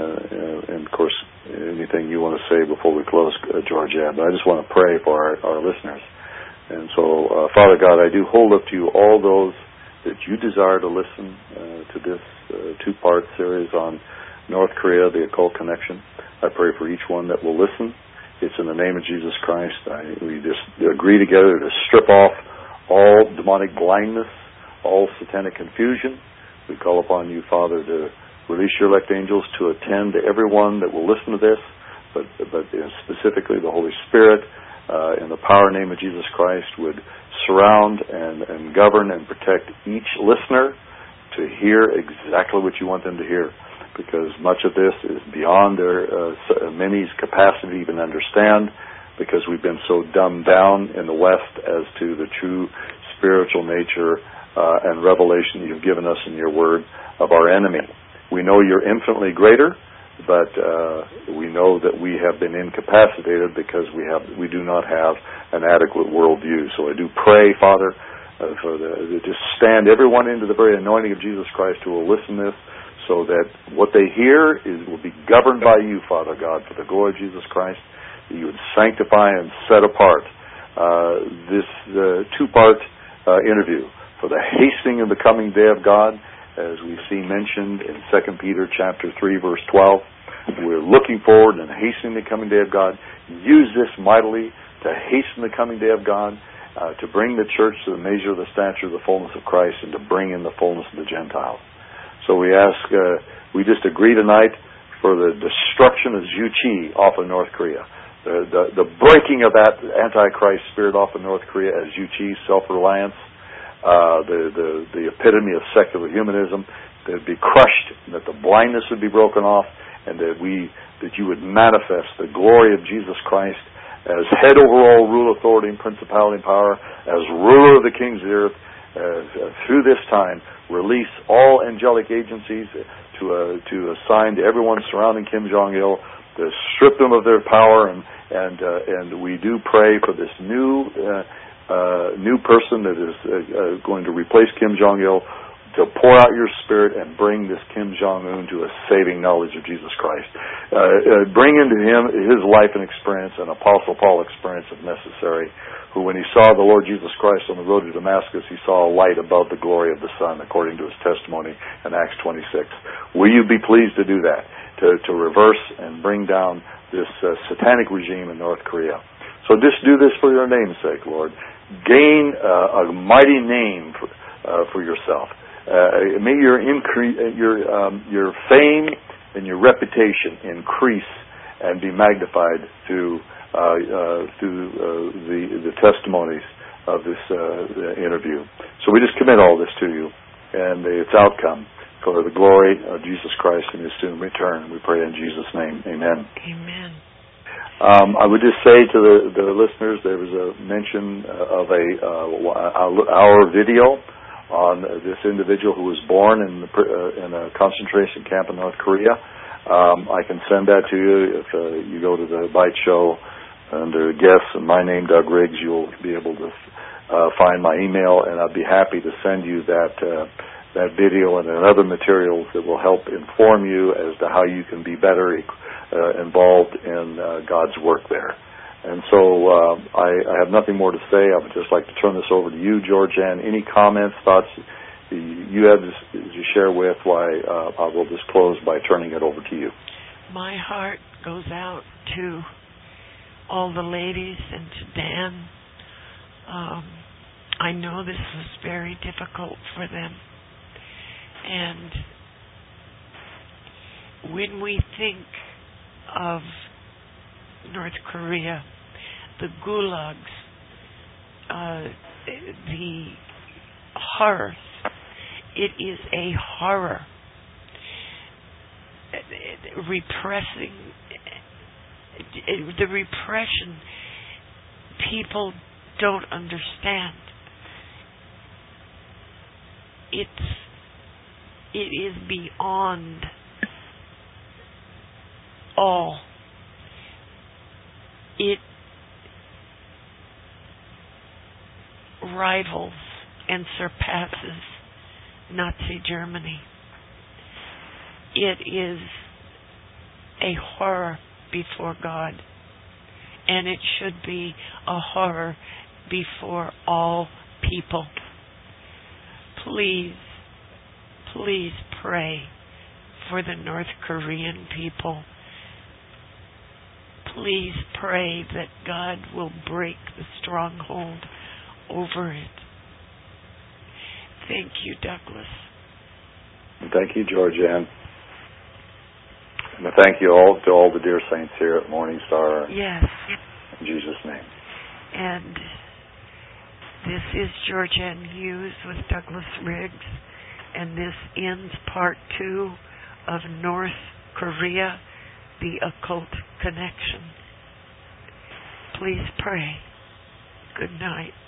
uh, and of course, anything you want to say before we close, uh, Georgia. But I just want to pray for our, our listeners. And so, uh, Father God, I do hold up to you all those that you desire to listen uh, to this uh, two-part series on North Korea, the occult connection. I pray for each one that will listen. It's in the name of Jesus Christ. I, we just agree together to strip off all demonic blindness, all satanic confusion. We call upon you, Father, to release your elect angels to attend to everyone that will listen to this, but, but specifically the Holy Spirit, uh, in the power and name of Jesus Christ, would surround and, and govern and protect each listener to hear exactly what you want them to hear, because much of this is beyond their uh, many's capacity to even understand, because we've been so dumbed down in the West as to the true spiritual nature uh, and revelation you've given us in your word of our enemy. We know you're infinitely greater, but uh, we know that we have been incapacitated because we have we do not have an adequate worldview. So I do pray, Father, uh, for the, to stand everyone into the very anointing of Jesus Christ who will listen to this, so that what they hear is will be governed by you, Father God, for the glory of Jesus Christ, that you would sanctify and set apart uh, this uh, two-part uh, interview for the hastening of the coming day of God, as we see mentioned in Second Peter chapter three, verse twelve. We're looking forward and hastening the coming day of God. Use this mightily to hasten the coming day of God, uh, to bring the church to the measure of the stature of the fullness of Christ, and to bring in the fullness of the Gentiles. So we ask, uh, we just agree tonight for the destruction of Zhu Qi off of North Korea. The, the, the breaking of that Antichrist spirit off of North Korea as Zhu Qi, self-reliance, uh, the, the, the epitome of secular humanism, that would be crushed, that the blindness would be broken off, and that we, that you would manifest the glory of Jesus Christ as head over all rule, authority, and principality and power, as ruler of the kings of the earth, as, uh, through this time, release all angelic agencies to uh, to assign to everyone surrounding Kim Jong-il, to strip them of their power, and and uh, and we do pray for this new uh, uh, new person that is uh, uh, going to replace Kim Jong-il, to pour out your spirit and bring this Kim Jong-un to a saving knowledge of Jesus Christ. Uh, uh, bring into him his life and experience, an Apostle Paul experience if necessary, who when he saw the Lord Jesus Christ on the road to Damascus, he saw a light above the glory of the sun, according to his testimony in Acts twenty-six. Will you be pleased to do that, to, to reverse and bring down this uh, satanic regime in North Korea? So just do this for your name's sake, Lord. Gain uh, a mighty name for, uh, for yourself. Uh, may your increase, your um, your fame and your reputation increase and be magnified through uh, uh, through uh, the the testimonies of this uh, interview. So we just commit all this to you and its outcome for the glory of Jesus Christ and His soon return. We pray in Jesus' name. Amen. Amen. Um, I would just say to the, the listeners, there was a mention of a uh, our video on this individual who was born in, the, uh, in a concentration camp in North Korea. Um, I can send that to you. If uh, you go to the Bite Show under guests and my name, Doug Riggs, you'll be able to uh, find my email, and I'd be happy to send you that uh, that video and other materials that will help inform you as to how you can be better uh, involved in uh, God's work there. And so uh, I, I have nothing more to say. I would just like to turn this over to you, Georgianne. Any comments, thoughts you have to share with? Why uh, I will just close by turning it over to you. My heart goes out to all the ladies and to Dan. Um, I know this was very difficult for them. And when we think of North Korea, the gulags, uh, the horrors, it is a horror. Repressing, the repression, people don't understand. It's It is beyond all. It rivals and surpasses Nazi Germany. It is a horror before God, and it should be a horror before all people. Please, please pray for the North Korean people. Please pray that God will break the stronghold over it. Thank you, Douglas. Thank you, Georgianne. And thank you all to all the dear saints here at Morning Star. Yes. In Jesus' name. And this is Georgianne Hughes with Douglas Riggs, and this ends part two of North Korea, the Occult Connection. Please pray. Good night.